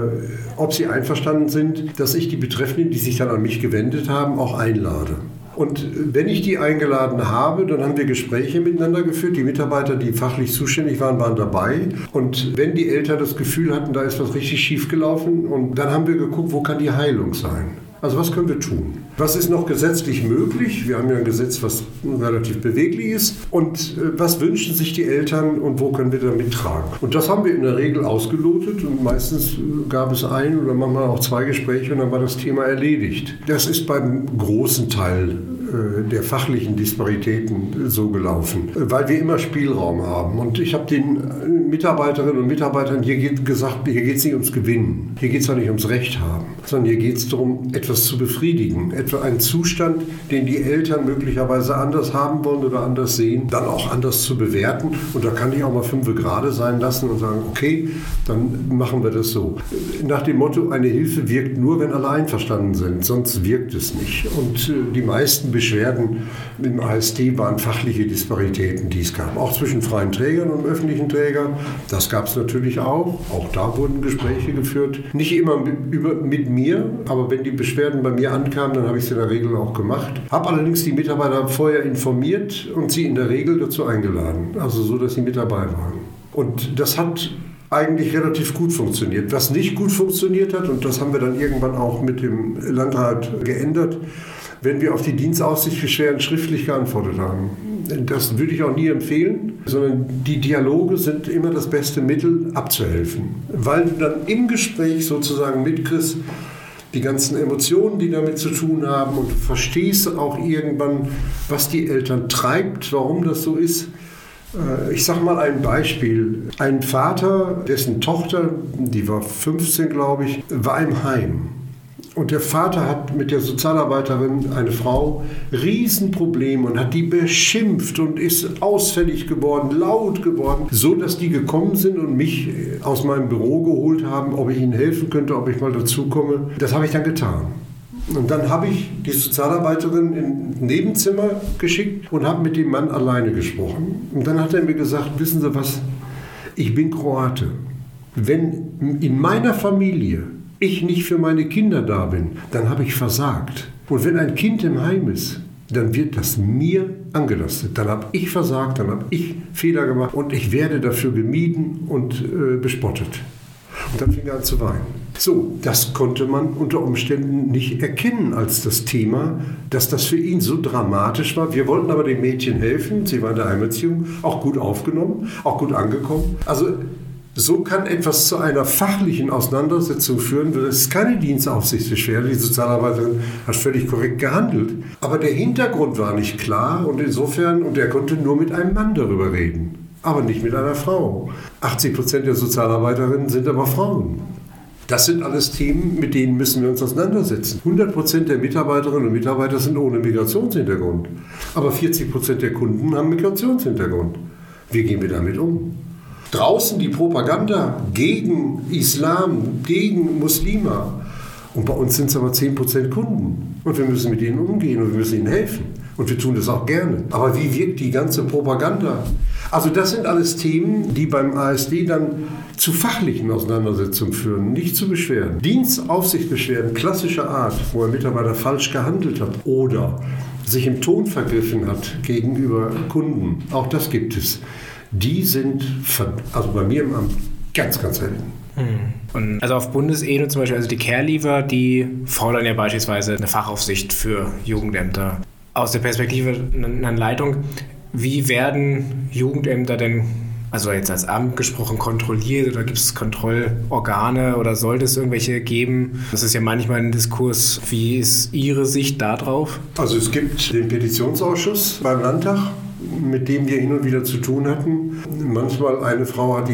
ob sie einverstanden sind, dass ich die Betreffenden, die sich dann an mich gewendet haben, auch einlade. Und wenn ich die eingeladen habe, dann haben wir Gespräche miteinander geführt. Die Mitarbeiter, die fachlich zuständig waren, waren dabei. Und wenn die Eltern das Gefühl hatten, da ist was richtig schief gelaufen, und dann haben wir geguckt, wo kann die Heilung sein? Also was können wir tun? Was ist noch gesetzlich möglich? Wir haben ja ein Gesetz, was relativ beweglich ist. Und was wünschen sich die Eltern und wo können wir da mittragen? Und das haben wir in der Regel ausgelotet und meistens gab es ein oder manchmal auch zwei Gespräche und dann war das Thema erledigt. Das ist beim großen Teil der fachlichen Disparitäten so gelaufen, weil wir immer Spielraum haben. Und ich habe den Mitarbeiterinnen und Mitarbeitern gesagt, hier geht es nicht ums Gewinnen, hier geht es auch nicht ums Recht haben, sondern hier geht es darum, etwas zu befriedigen, etwa einen Zustand, den die Eltern möglicherweise anders haben wollen oder anders sehen, dann auch anders zu bewerten. Und da kann ich auch mal 5 Grade sein lassen und sagen, okay, dann machen wir das so. Nach dem Motto, eine Hilfe wirkt nur, wenn alle einverstanden sind, sonst wirkt es nicht. Und die meisten Beschwerden im ASD waren fachliche Disparitäten, die es gab. Auch zwischen freien Trägern und öffentlichen Trägern. Das gab es natürlich auch. Auch da wurden Gespräche geführt. Nicht immer mit mir, aber wenn die Beschwerden bei mir ankamen, dann habe ich es in der Regel auch gemacht. Habe allerdings die Mitarbeiter vorher informiert und sie in der Regel dazu eingeladen. Also so, dass sie mit dabei waren. Und das hat eigentlich relativ gut funktioniert. Was nicht gut funktioniert hat, und das haben wir dann irgendwann auch mit dem Landrat geändert, wenn wir auf die Dienstaufsichtsbeschwerden schriftlich geantwortet haben. Das würde ich auch nie empfehlen, sondern die Dialoge sind immer das beste Mittel, abzuhelfen. Weil du dann im Gespräch sozusagen mitkriegst, die ganzen Emotionen, die damit zu tun haben, und du verstehst auch irgendwann, was die Eltern treibt, warum das so ist. Ich sage mal ein Beispiel. Ein Vater, dessen Tochter, die war 15, glaube ich, war im Heim. Und der Vater hat mit der Sozialarbeiterin, eine Frau, Riesenprobleme und hat die beschimpft und ist ausfällig geworden, laut geworden, so dass die gekommen sind und mich aus meinem Büro geholt haben, ob ich ihnen helfen könnte, ob ich mal dazukomme. Das habe ich dann getan. Und dann habe ich die Sozialarbeiterin in ein Nebenzimmer geschickt und habe mit dem Mann alleine gesprochen. Und dann hat er mir gesagt, wissen Sie was, ich bin Kroate. Wenn in meiner Familie ich nicht für meine Kinder da bin, dann habe ich versagt. Und wenn ein Kind im Heim ist, dann wird das mir angelastet. Dann habe ich versagt, dann habe ich Fehler gemacht und ich werde dafür gemieden und bespottet. Und dann fing er an zu weinen. So, das konnte man unter Umständen nicht erkennen als das Thema, dass das für ihn so dramatisch war. Wir wollten aber dem Mädchen helfen, sie war in der Heimerziehung, auch gut aufgenommen, auch gut angekommen. Also so kann etwas zu einer fachlichen Auseinandersetzung führen. Das ist keine Dienstaufsichtsbeschwerde. Die Sozialarbeiterin hat völlig korrekt gehandelt. Aber der Hintergrund war nicht klar und insofern, und er konnte nur mit einem Mann darüber reden, aber nicht mit einer Frau. 80% der Sozialarbeiterinnen sind aber Frauen. Das sind alles Themen, mit denen müssen wir uns auseinandersetzen. 100% der Mitarbeiterinnen und Mitarbeiter sind ohne Migrationshintergrund. Aber 40% der Kunden haben Migrationshintergrund. Wie gehen wir damit um? Draußen die Propaganda gegen Islam, gegen Muslime. Und bei uns sind es aber 10% Kunden. Und wir müssen mit ihnen umgehen und wir müssen ihnen helfen. Und wir tun das auch gerne. Aber wie wirkt die ganze Propaganda? Also das sind alles Themen, die beim ASD dann zu fachlichen Auseinandersetzungen führen, nicht zu Beschwerden. Dienstaufsichtsbeschwerden klassischer Art, wo ein Mitarbeiter falsch gehandelt hat oder sich im Ton vergriffen hat gegenüber Kunden, auch das gibt es. Die sind, also bei mir im Amt, ganz, ganz selten. Und also auf Bundesebene zum Beispiel, also die Care-Leaver, die fordern ja beispielsweise eine Fachaufsicht für Jugendämter. Aus der Perspektive einer Leitung, wie werden Jugendämter denn, also jetzt als Amt gesprochen, kontrolliert oder gibt es Kontrollorgane oder sollte es irgendwelche geben? Das ist ja manchmal ein Diskurs. Wie ist Ihre Sicht da drauf? Also es gibt den Petitionsausschuss beim Landtag, mit dem wir hin und wieder zu tun hatten. Manchmal eine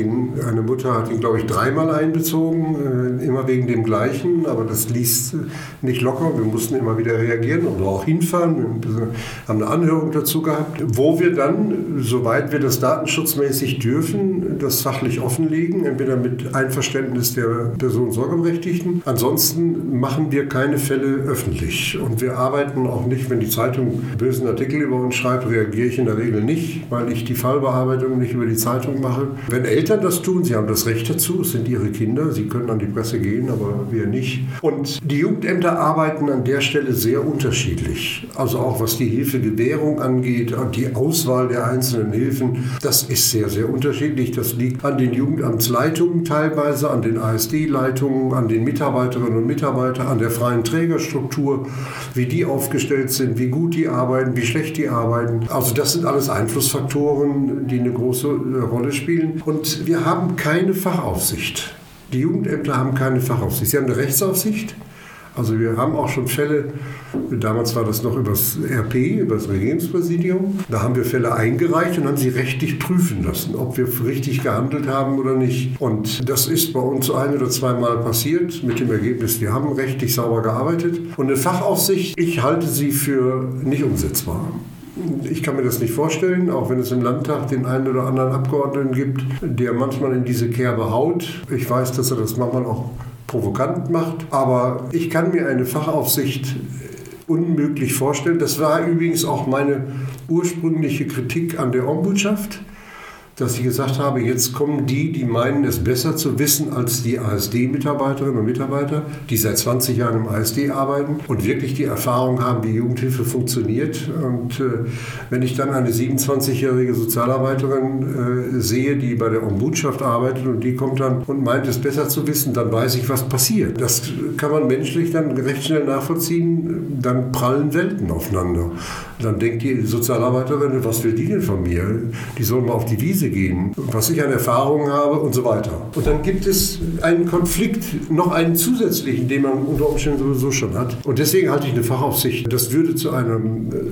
Mutter hat ihn, glaube ich, 3-mal einbezogen, immer wegen dem Gleichen, aber das ließ nicht locker. Wir mussten immer wieder reagieren oder auch hinfahren. Wir haben eine Anhörung dazu gehabt, wo wir dann, soweit wir das datenschutzmäßig dürfen, das fachlich offenlegen, entweder mit Einverständnis der Personensorgeberechtigten. Ansonsten machen wir keine Fälle öffentlich. Und wir arbeiten auch nicht, wenn die Zeitung einen bösen Artikel über uns schreibt, reagiere ich in der Regel nicht, weil ich die Fallbearbeitung nicht über die Zeitung mache. Wenn Eltern das tun, sie haben das Recht dazu, es sind ihre Kinder, sie können an die Presse gehen, aber wir nicht. Und die Jugendämter arbeiten an der Stelle sehr unterschiedlich. Also auch was die Hilfegewährung angeht, die Auswahl der einzelnen Hilfen, das ist sehr, sehr unterschiedlich. Das liegt an den Jugendamtsleitungen teilweise, an den ASD-Leitungen, an den Mitarbeiterinnen und Mitarbeitern, an der freien Trägerstruktur, wie die aufgestellt sind, wie gut die arbeiten, wie schlecht die arbeiten. Also das sind alles Einflussfaktoren, die eine große Rolle spielen. Und wir haben keine Fachaufsicht. Die Jugendämter haben keine Fachaufsicht. Sie haben eine Rechtsaufsicht. Also wir haben auch schon Fälle, damals war das noch über das RP, über das Regierungspräsidium, da haben wir Fälle eingereicht und haben sie rechtlich prüfen lassen, ob wir richtig gehandelt haben oder nicht. Und das ist bei uns 1 oder 2 Mal passiert mit dem Ergebnis, wir haben rechtlich sauber gearbeitet. Und eine Fachaufsicht, ich halte sie für nicht umsetzbar. Ich kann mir das nicht vorstellen, auch wenn es im Landtag den einen oder anderen Abgeordneten gibt, der manchmal in diese Kerbe haut. Ich weiß, dass er das manchmal auch provokant macht, aber ich kann mir eine Fachaufsicht unmöglich vorstellen. Das war übrigens auch meine ursprüngliche Kritik an der Ombudschaft, dass ich gesagt habe, jetzt kommen die meinen, es besser zu wissen als die ASD-Mitarbeiterinnen und Mitarbeiter, die seit 20 Jahren im ASD arbeiten und wirklich die Erfahrung haben, wie Jugendhilfe funktioniert. Und wenn ich dann eine 27-jährige Sozialarbeiterin sehe, die bei der Ombudschaft arbeitet und die kommt dann und meint, es besser zu wissen, dann weiß ich, was passiert. Das kann man menschlich dann recht schnell nachvollziehen. Dann prallen Welten aufeinander. Dann denkt die Sozialarbeiterin, was will die denn von mir? Die soll mal auf die Wiese gehen, was ich an Erfahrungen habe und so weiter. Und dann gibt es einen Konflikt, noch einen zusätzlichen, den man unter Umständen sowieso schon hat. Und deswegen halte ich eine Fachaufsicht, das würde zu einem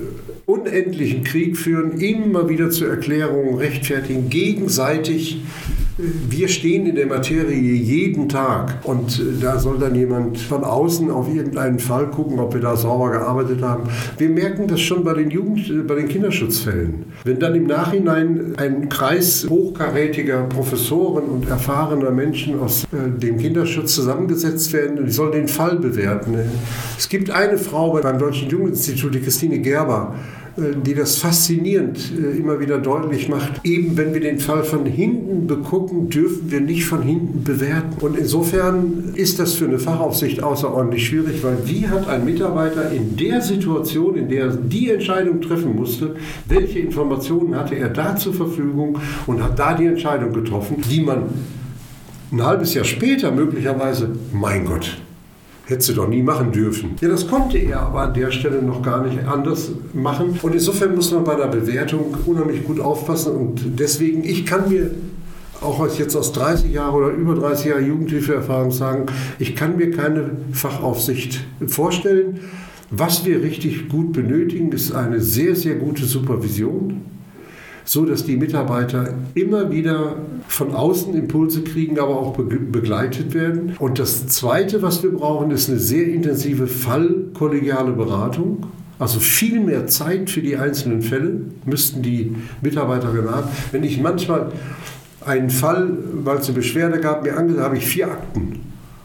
unendlichen Krieg führen, immer wieder zu Erklärungen rechtfertigen, gegenseitig. Wir stehen in der Materie jeden Tag und da soll dann jemand von außen auf irgendeinen Fall gucken, ob wir da sauber gearbeitet haben. Wir merken das schon bei den Kinderschutzfällen. Wenn dann im Nachhinein ein Kreis hochkarätiger Professoren und erfahrener Menschen aus dem Kinderschutz zusammengesetzt werden, die sollen den Fall bewerten. Es gibt eine Frau beim Deutschen Jugendinstitut, die Christine Gerber, die das faszinierend immer wieder deutlich macht. Eben wenn wir den Fall von hinten begucken, dürfen wir nicht von hinten bewerten. Und insofern ist das für eine Fachaufsicht außerordentlich schwierig, weil wie hat ein Mitarbeiter in der Situation, in der er die Entscheidung treffen musste, welche Informationen hatte er da zur Verfügung und hat da die Entscheidung getroffen, die man ein halbes Jahr später möglicherweise, mein Gott, hättest du doch nie machen dürfen. Ja, das konnte er aber an der Stelle noch gar nicht anders machen. Und insofern muss man bei der Bewertung unheimlich gut aufpassen. Und deswegen, ich kann mir auch jetzt aus 30 Jahren oder über 30 Jahren Jugendhilfeerfahrung sagen, ich kann mir keine Fachaufsicht vorstellen. Was wir richtig gut benötigen, ist eine sehr, sehr gute Supervision, so dass die Mitarbeiter immer wieder von außen Impulse kriegen, aber auch begleitet werden. Und das Zweite, was wir brauchen, ist eine sehr intensive fallkollegiale Beratung. Also viel mehr Zeit für die einzelnen Fälle müssten die Mitarbeiterinnen haben. Wenn ich manchmal einen Fall, weil es eine Beschwerde gab, mir angesehen habe, ich 4 Akten.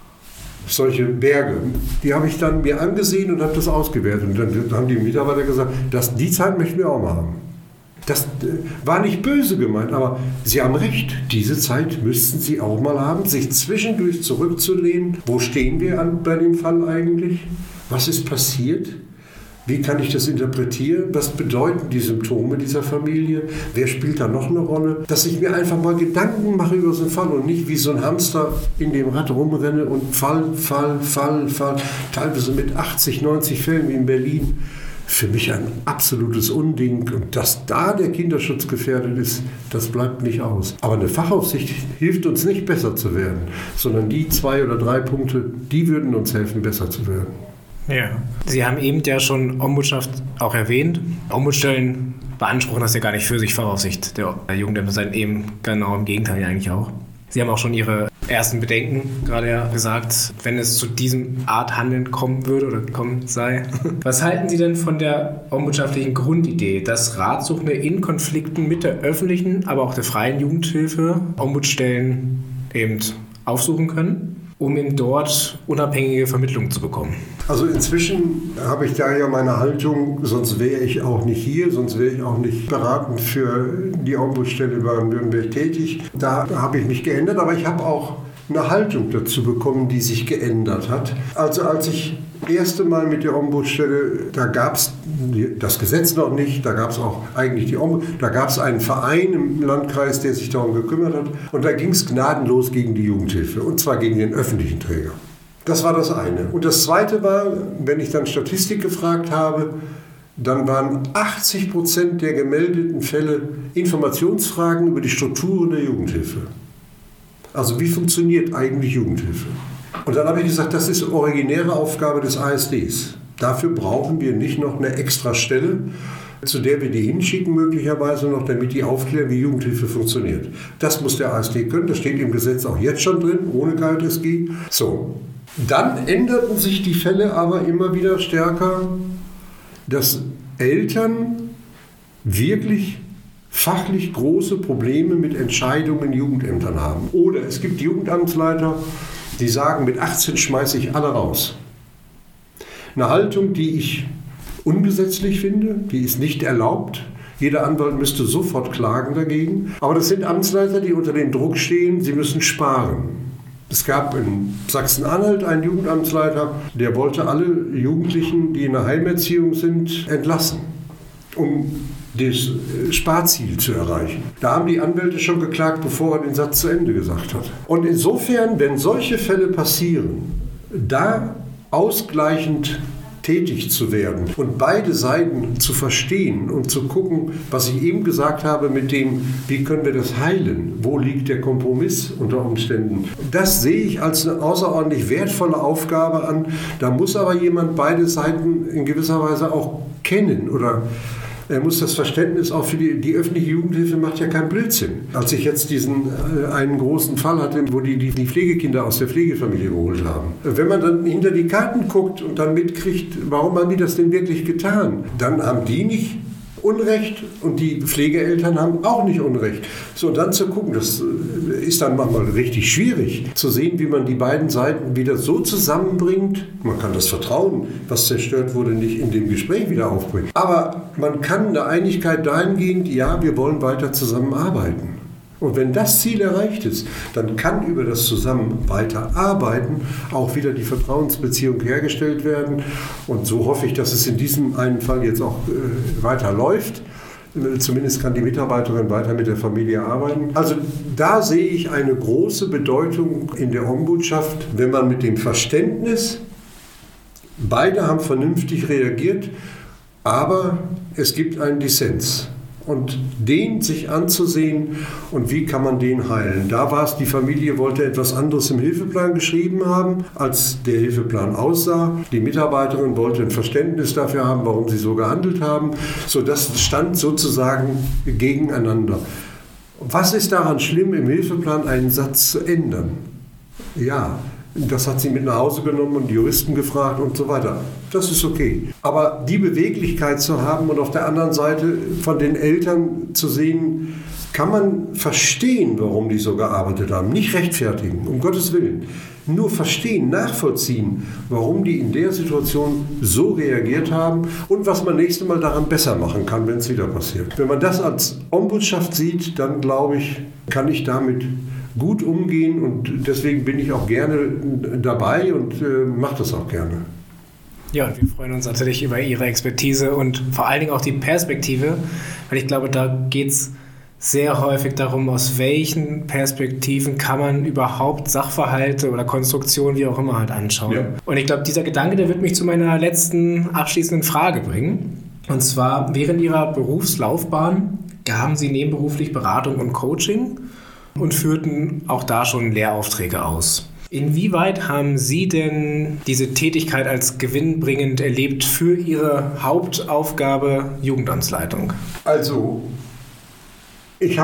Solche Berge, die habe ich dann mir angesehen und habe das ausgewertet. Und dann haben die Mitarbeiter gesagt, die Zeit möchten wir auch mal haben. Das war nicht böse gemeint, aber Sie haben recht, diese Zeit müssten Sie auch mal haben, sich zwischendurch zurückzulehnen. Wo stehen wir bei dem Fall eigentlich? Was ist passiert? Wie kann ich das interpretieren? Was bedeuten die Symptome dieser Familie? Wer spielt da noch eine Rolle? Dass ich mir einfach mal Gedanken mache über so einen Fall und nicht wie so ein Hamster in dem Rad rumrenne und Fall, teilweise mit 80, 90 Fällen wie in Berlin. Für mich ein absolutes Unding. Und dass da der Kinderschutz gefährdet ist, das bleibt nicht aus. Aber eine Fachaufsicht hilft uns nicht, besser zu werden, sondern die 2 oder 3 Punkte, die würden uns helfen, besser zu werden. Ja, Sie haben eben ja schon Ombudschaft auch erwähnt. Ombudsstellen beanspruchen das ja gar nicht für sich, Fachaufsicht der Jugendämter sein, eben genau im Gegenteil ja eigentlich auch. Sie haben auch schon Ihre ersten Bedenken gerade ja gesagt, wenn es zu diesem Art Handeln kommen würde oder kommen sei. Was halten Sie denn von der ombudschaftlichen Grundidee, dass Ratsuchende in Konflikten mit der öffentlichen, aber auch der freien Jugendhilfe Ombudsstellen eben aufsuchen können, um eben dort unabhängige Vermittlung zu bekommen? Also inzwischen habe ich da ja meine Haltung, sonst wäre ich auch nicht hier, sonst wäre ich auch nicht beratend für die Ombudsstelle Baden-Württemberg tätig. Da habe ich mich geändert, aber ich habe auch eine Haltung dazu bekommen, die sich geändert hat. Also als ich das erste Mal mit der Ombudsstelle, da gab es das Gesetz noch nicht, da gab es auch eigentlich da gab es einen Verein im Landkreis, der sich darum gekümmert hat und da ging es gnadenlos gegen die Jugendhilfe und zwar gegen den öffentlichen Träger. Das war das eine. Und das zweite war, wenn ich dann Statistik gefragt habe, dann waren 80% der gemeldeten Fälle Informationsfragen über die Strukturen der Jugendhilfe. Also wie funktioniert eigentlich Jugendhilfe? Und dann habe ich gesagt, das ist originäre Aufgabe des ASDs. Dafür brauchen wir nicht noch eine extra Stelle, zu der wir die hinschicken möglicherweise noch, damit die aufklären, wie Jugendhilfe funktioniert. Das muss der ASD können, das steht im Gesetz auch jetzt schon drin, ohne KSG. So, dann änderten sich die Fälle aber immer wieder stärker, dass Eltern wirklich fachlich große Probleme mit Entscheidungen in Jugendämtern haben. Oder es gibt Jugendamtsleiter, die sagen, mit 18 schmeiße ich alle raus. Eine Haltung, die ich ungesetzlich finde, die ist nicht erlaubt. Jeder Anwalt müsste sofort klagen dagegen. Aber das sind Amtsleiter, die unter dem Druck stehen, sie müssen sparen. Es gab in Sachsen-Anhalt einen Jugendamtsleiter, der wollte alle Jugendlichen, die in der Heimerziehung sind, entlassen, um das Sparziel zu erreichen. Da haben die Anwälte schon geklagt, bevor er den Satz zu Ende gesagt hat. Und insofern, wenn solche Fälle passieren, da ausgleichend tätig zu werden und beide Seiten zu verstehen und zu gucken, was ich eben gesagt habe mit dem, wie können wir das heilen, wo liegt der Kompromiss unter Umständen. Das sehe ich als eine außerordentlich wertvolle Aufgabe an. Da muss aber jemand beide Seiten in gewisser Weise auch kennen oder Er muss das Verständnis auch für die öffentliche Jugendhilfe macht ja keinen Blödsinn. Als ich jetzt diesen einen großen Fall hatte, wo die Pflegekinder aus der Pflegefamilie geholt haben. Wenn man dann hinter die Karten guckt und dann mitkriegt, warum haben die das denn wirklich getan, dann haben die nicht Unrecht und die Pflegeeltern haben auch nicht Unrecht. So, dann zu gucken, das ist dann manchmal richtig schwierig, zu sehen, wie man die beiden Seiten wieder so zusammenbringt. Man kann das Vertrauen, was zerstört wurde, nicht in dem Gespräch wieder aufbringen. Aber man kann eine Einigkeit dahingehend, ja, wir wollen weiter zusammenarbeiten. Und wenn das Ziel erreicht ist, dann kann über das Zusammen weiterarbeiten auch wieder die Vertrauensbeziehung hergestellt werden. Und so hoffe ich, dass es in diesem einen Fall jetzt auch weiter läuft. Zumindest kann die Mitarbeiterin weiter mit der Familie arbeiten. Also da sehe ich eine große Bedeutung in der Ombudschaft, wenn man mit dem Verständnis, beide haben vernünftig reagiert, aber es gibt einen Dissens. Und den sich anzusehen und wie kann man den heilen. Da war es, die Familie wollte etwas anderes im Hilfeplan geschrieben haben, als der Hilfeplan aussah. Die Mitarbeiterin wollte ein Verständnis dafür haben, warum sie so gehandelt haben. So, das stand sozusagen gegeneinander. Was ist daran schlimm, im Hilfeplan einen Satz zu ändern? Ja, das hat sie mit nach Hause genommen und die Juristen gefragt und so weiter. Das ist okay. Aber die Beweglichkeit zu haben und auf der anderen Seite von den Eltern zu sehen, kann man verstehen, warum die so gearbeitet haben. Nicht rechtfertigen, um Gottes Willen. Nur verstehen, nachvollziehen, warum die in der Situation so reagiert haben und was man nächstes Mal daran besser machen kann, wenn es wieder passiert. Wenn man das als Ombudschaft sieht, dann glaube ich, kann ich damit gut umgehen und deswegen bin ich auch gerne dabei und mache das auch gerne. Ja, und wir freuen uns natürlich über Ihre Expertise und vor allen Dingen auch die Perspektive, weil ich glaube, da geht es sehr häufig darum, aus welchen Perspektiven kann man überhaupt Sachverhalte oder Konstruktionen, wie auch immer, halt anschauen. Ja. Und ich glaube, dieser Gedanke, der wird mich zu meiner letzten abschließenden Frage bringen. Und zwar, während Ihrer Berufslaufbahn gaben Sie nebenberuflich Beratung und Coaching und führten auch da schon Lehraufträge aus. Inwieweit haben Sie denn diese Tätigkeit als gewinnbringend erlebt für Ihre Hauptaufgabe Jugendamtsleitung? Also, ich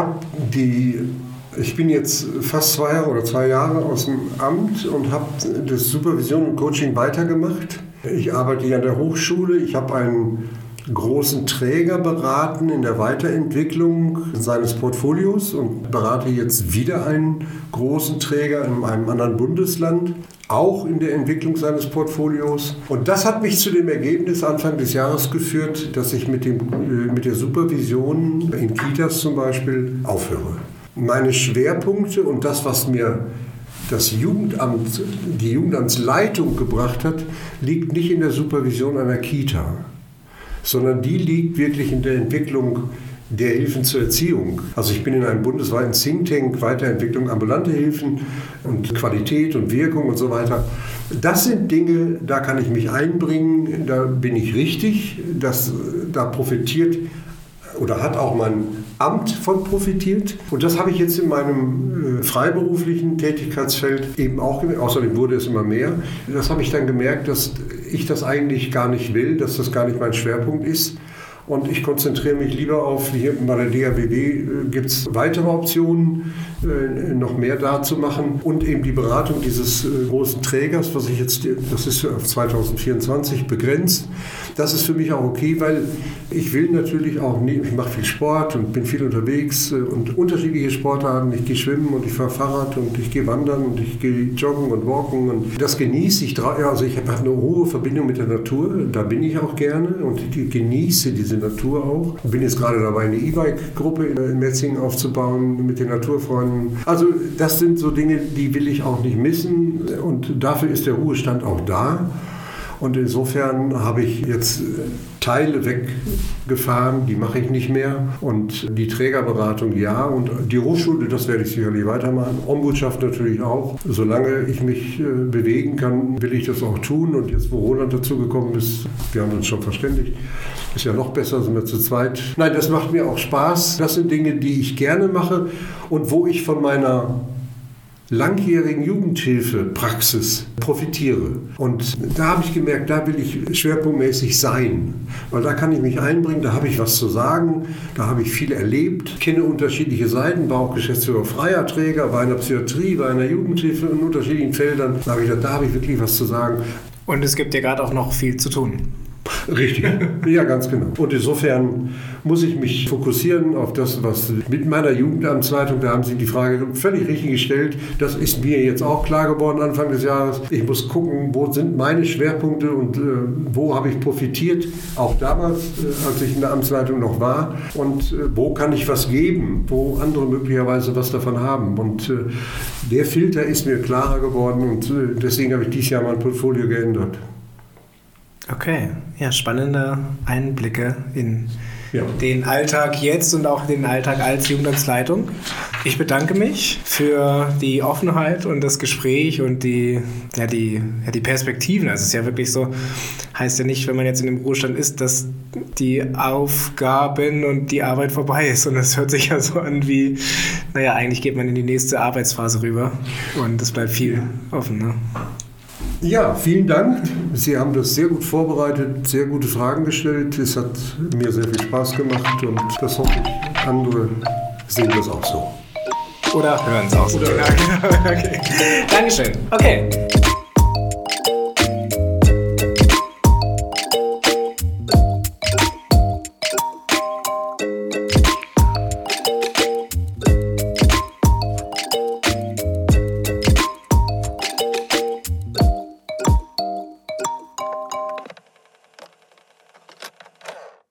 bin jetzt fast 2 Jahre aus dem Amt und habe das Supervision und Coaching weitergemacht. Ich arbeite hier an der Hochschule, ich habe einen großen Träger beraten in der Weiterentwicklung seines Portfolios und berate jetzt wieder einen großen Träger in einem anderen Bundesland, auch in der Entwicklung seines Portfolios. Und das hat mich zu dem Ergebnis Anfang des Jahres geführt, dass ich mit der Supervision in Kitas zum Beispiel aufhöre. Meine Schwerpunkte und das, was mir das Jugendamt, die Jugendamtsleitung gebracht hat, liegt nicht in der Supervision einer Kita, sondern die liegt wirklich in der Entwicklung der Hilfen zur Erziehung. Also ich bin in einem bundesweiten Think Tank, Weiterentwicklung ambulante Hilfen und Qualität und Wirkung und so weiter. Das sind Dinge, da kann ich mich einbringen, da bin ich richtig, da profitiert oder hat auch mein Amt von profitiert. Und das habe ich jetzt in meinem freiberuflichen Tätigkeitsfeld eben auch gemerkt. Außerdem wurde es immer mehr. Das habe ich dann gemerkt, dass ich das eigentlich gar nicht will, dass das gar nicht mein Schwerpunkt ist. Und ich konzentriere mich lieber auf, hier bei der DHBW gibt es weitere Optionen, noch mehr da zu machen. Und eben die Beratung dieses großen Trägers, das ist auf 2024 begrenzt. Das ist für mich auch okay, weil ich will natürlich auch, ich mache viel Sport und bin viel unterwegs und unterschiedliche Sportarten. Ich gehe schwimmen und ich fahre Fahrrad und ich gehe wandern und ich gehe joggen und walken. Und das genieße ich. Also ich habe eine hohe Verbindung mit der Natur, da bin ich auch gerne und ich genieße diese Natur auch. Ich bin jetzt gerade dabei, eine E-Bike-Gruppe in Metzingen aufzubauen mit den Naturfreunden. Also das sind so Dinge, die will ich auch nicht missen und dafür ist der Ruhestand auch da. Und insofern habe ich jetzt Teile weggefahren, die mache ich nicht mehr. Und die Trägerberatung ja und die Hochschule, das werde ich sicherlich weitermachen. Ombudschaft natürlich auch. Solange ich mich bewegen kann, will ich das auch tun. Und jetzt, wo Roland dazugekommen ist, wir haben uns schon verständigt, ist ja noch besser, sind wir zu zweit. Nein, das macht mir auch Spaß. Das sind Dinge, die ich gerne mache und wo ich von meiner langjährigen Jugendhilfepraxis profitiere. Und da habe ich gemerkt, da will ich schwerpunktmäßig sein. Weil da kann ich mich einbringen, da habe ich was zu sagen, da habe ich viel erlebt, kenne unterschiedliche Seiten, war auch Geschäftsführer freier Träger, war in der Psychiatrie, war in der Jugendhilfe in unterschiedlichen Feldern. Da habe ich gedacht, da habe ich wirklich was zu sagen. Und es gibt ja gerade auch noch viel zu tun. Richtig, ja, ganz genau. Und insofern muss ich mich fokussieren auf das, was mit meiner Jugendamtsleitung, da haben Sie die Frage völlig richtig gestellt, das ist mir jetzt auch klar geworden Anfang des Jahres. Ich muss gucken, wo sind meine Schwerpunkte und wo habe ich profitiert, auch damals, als ich in der Amtsleitung noch war, und wo kann ich was geben, wo andere möglicherweise was davon haben. Und der Filter ist mir klarer geworden und deswegen habe ich dieses Jahr mein Portfolio geändert. Okay, ja, spannende Einblicke in den Alltag jetzt und auch den Alltag als Jugendamtsleitung. Ich bedanke mich für die Offenheit und das Gespräch und die Perspektiven. Also es ist ja wirklich so, heißt ja nicht, wenn man jetzt in dem Ruhestand ist, dass die Aufgaben und die Arbeit vorbei ist. Und es hört sich ja so an wie, eigentlich geht man in die nächste Arbeitsphase rüber und es bleibt viel offen, ne? Ja, vielen Dank. Sie haben das sehr gut vorbereitet, sehr gute Fragen gestellt. Es hat mir sehr viel Spaß gemacht und das hoffe ich, andere sehen das auch so. Oder hören es auch so. Genau. Okay. Dankeschön. Okay.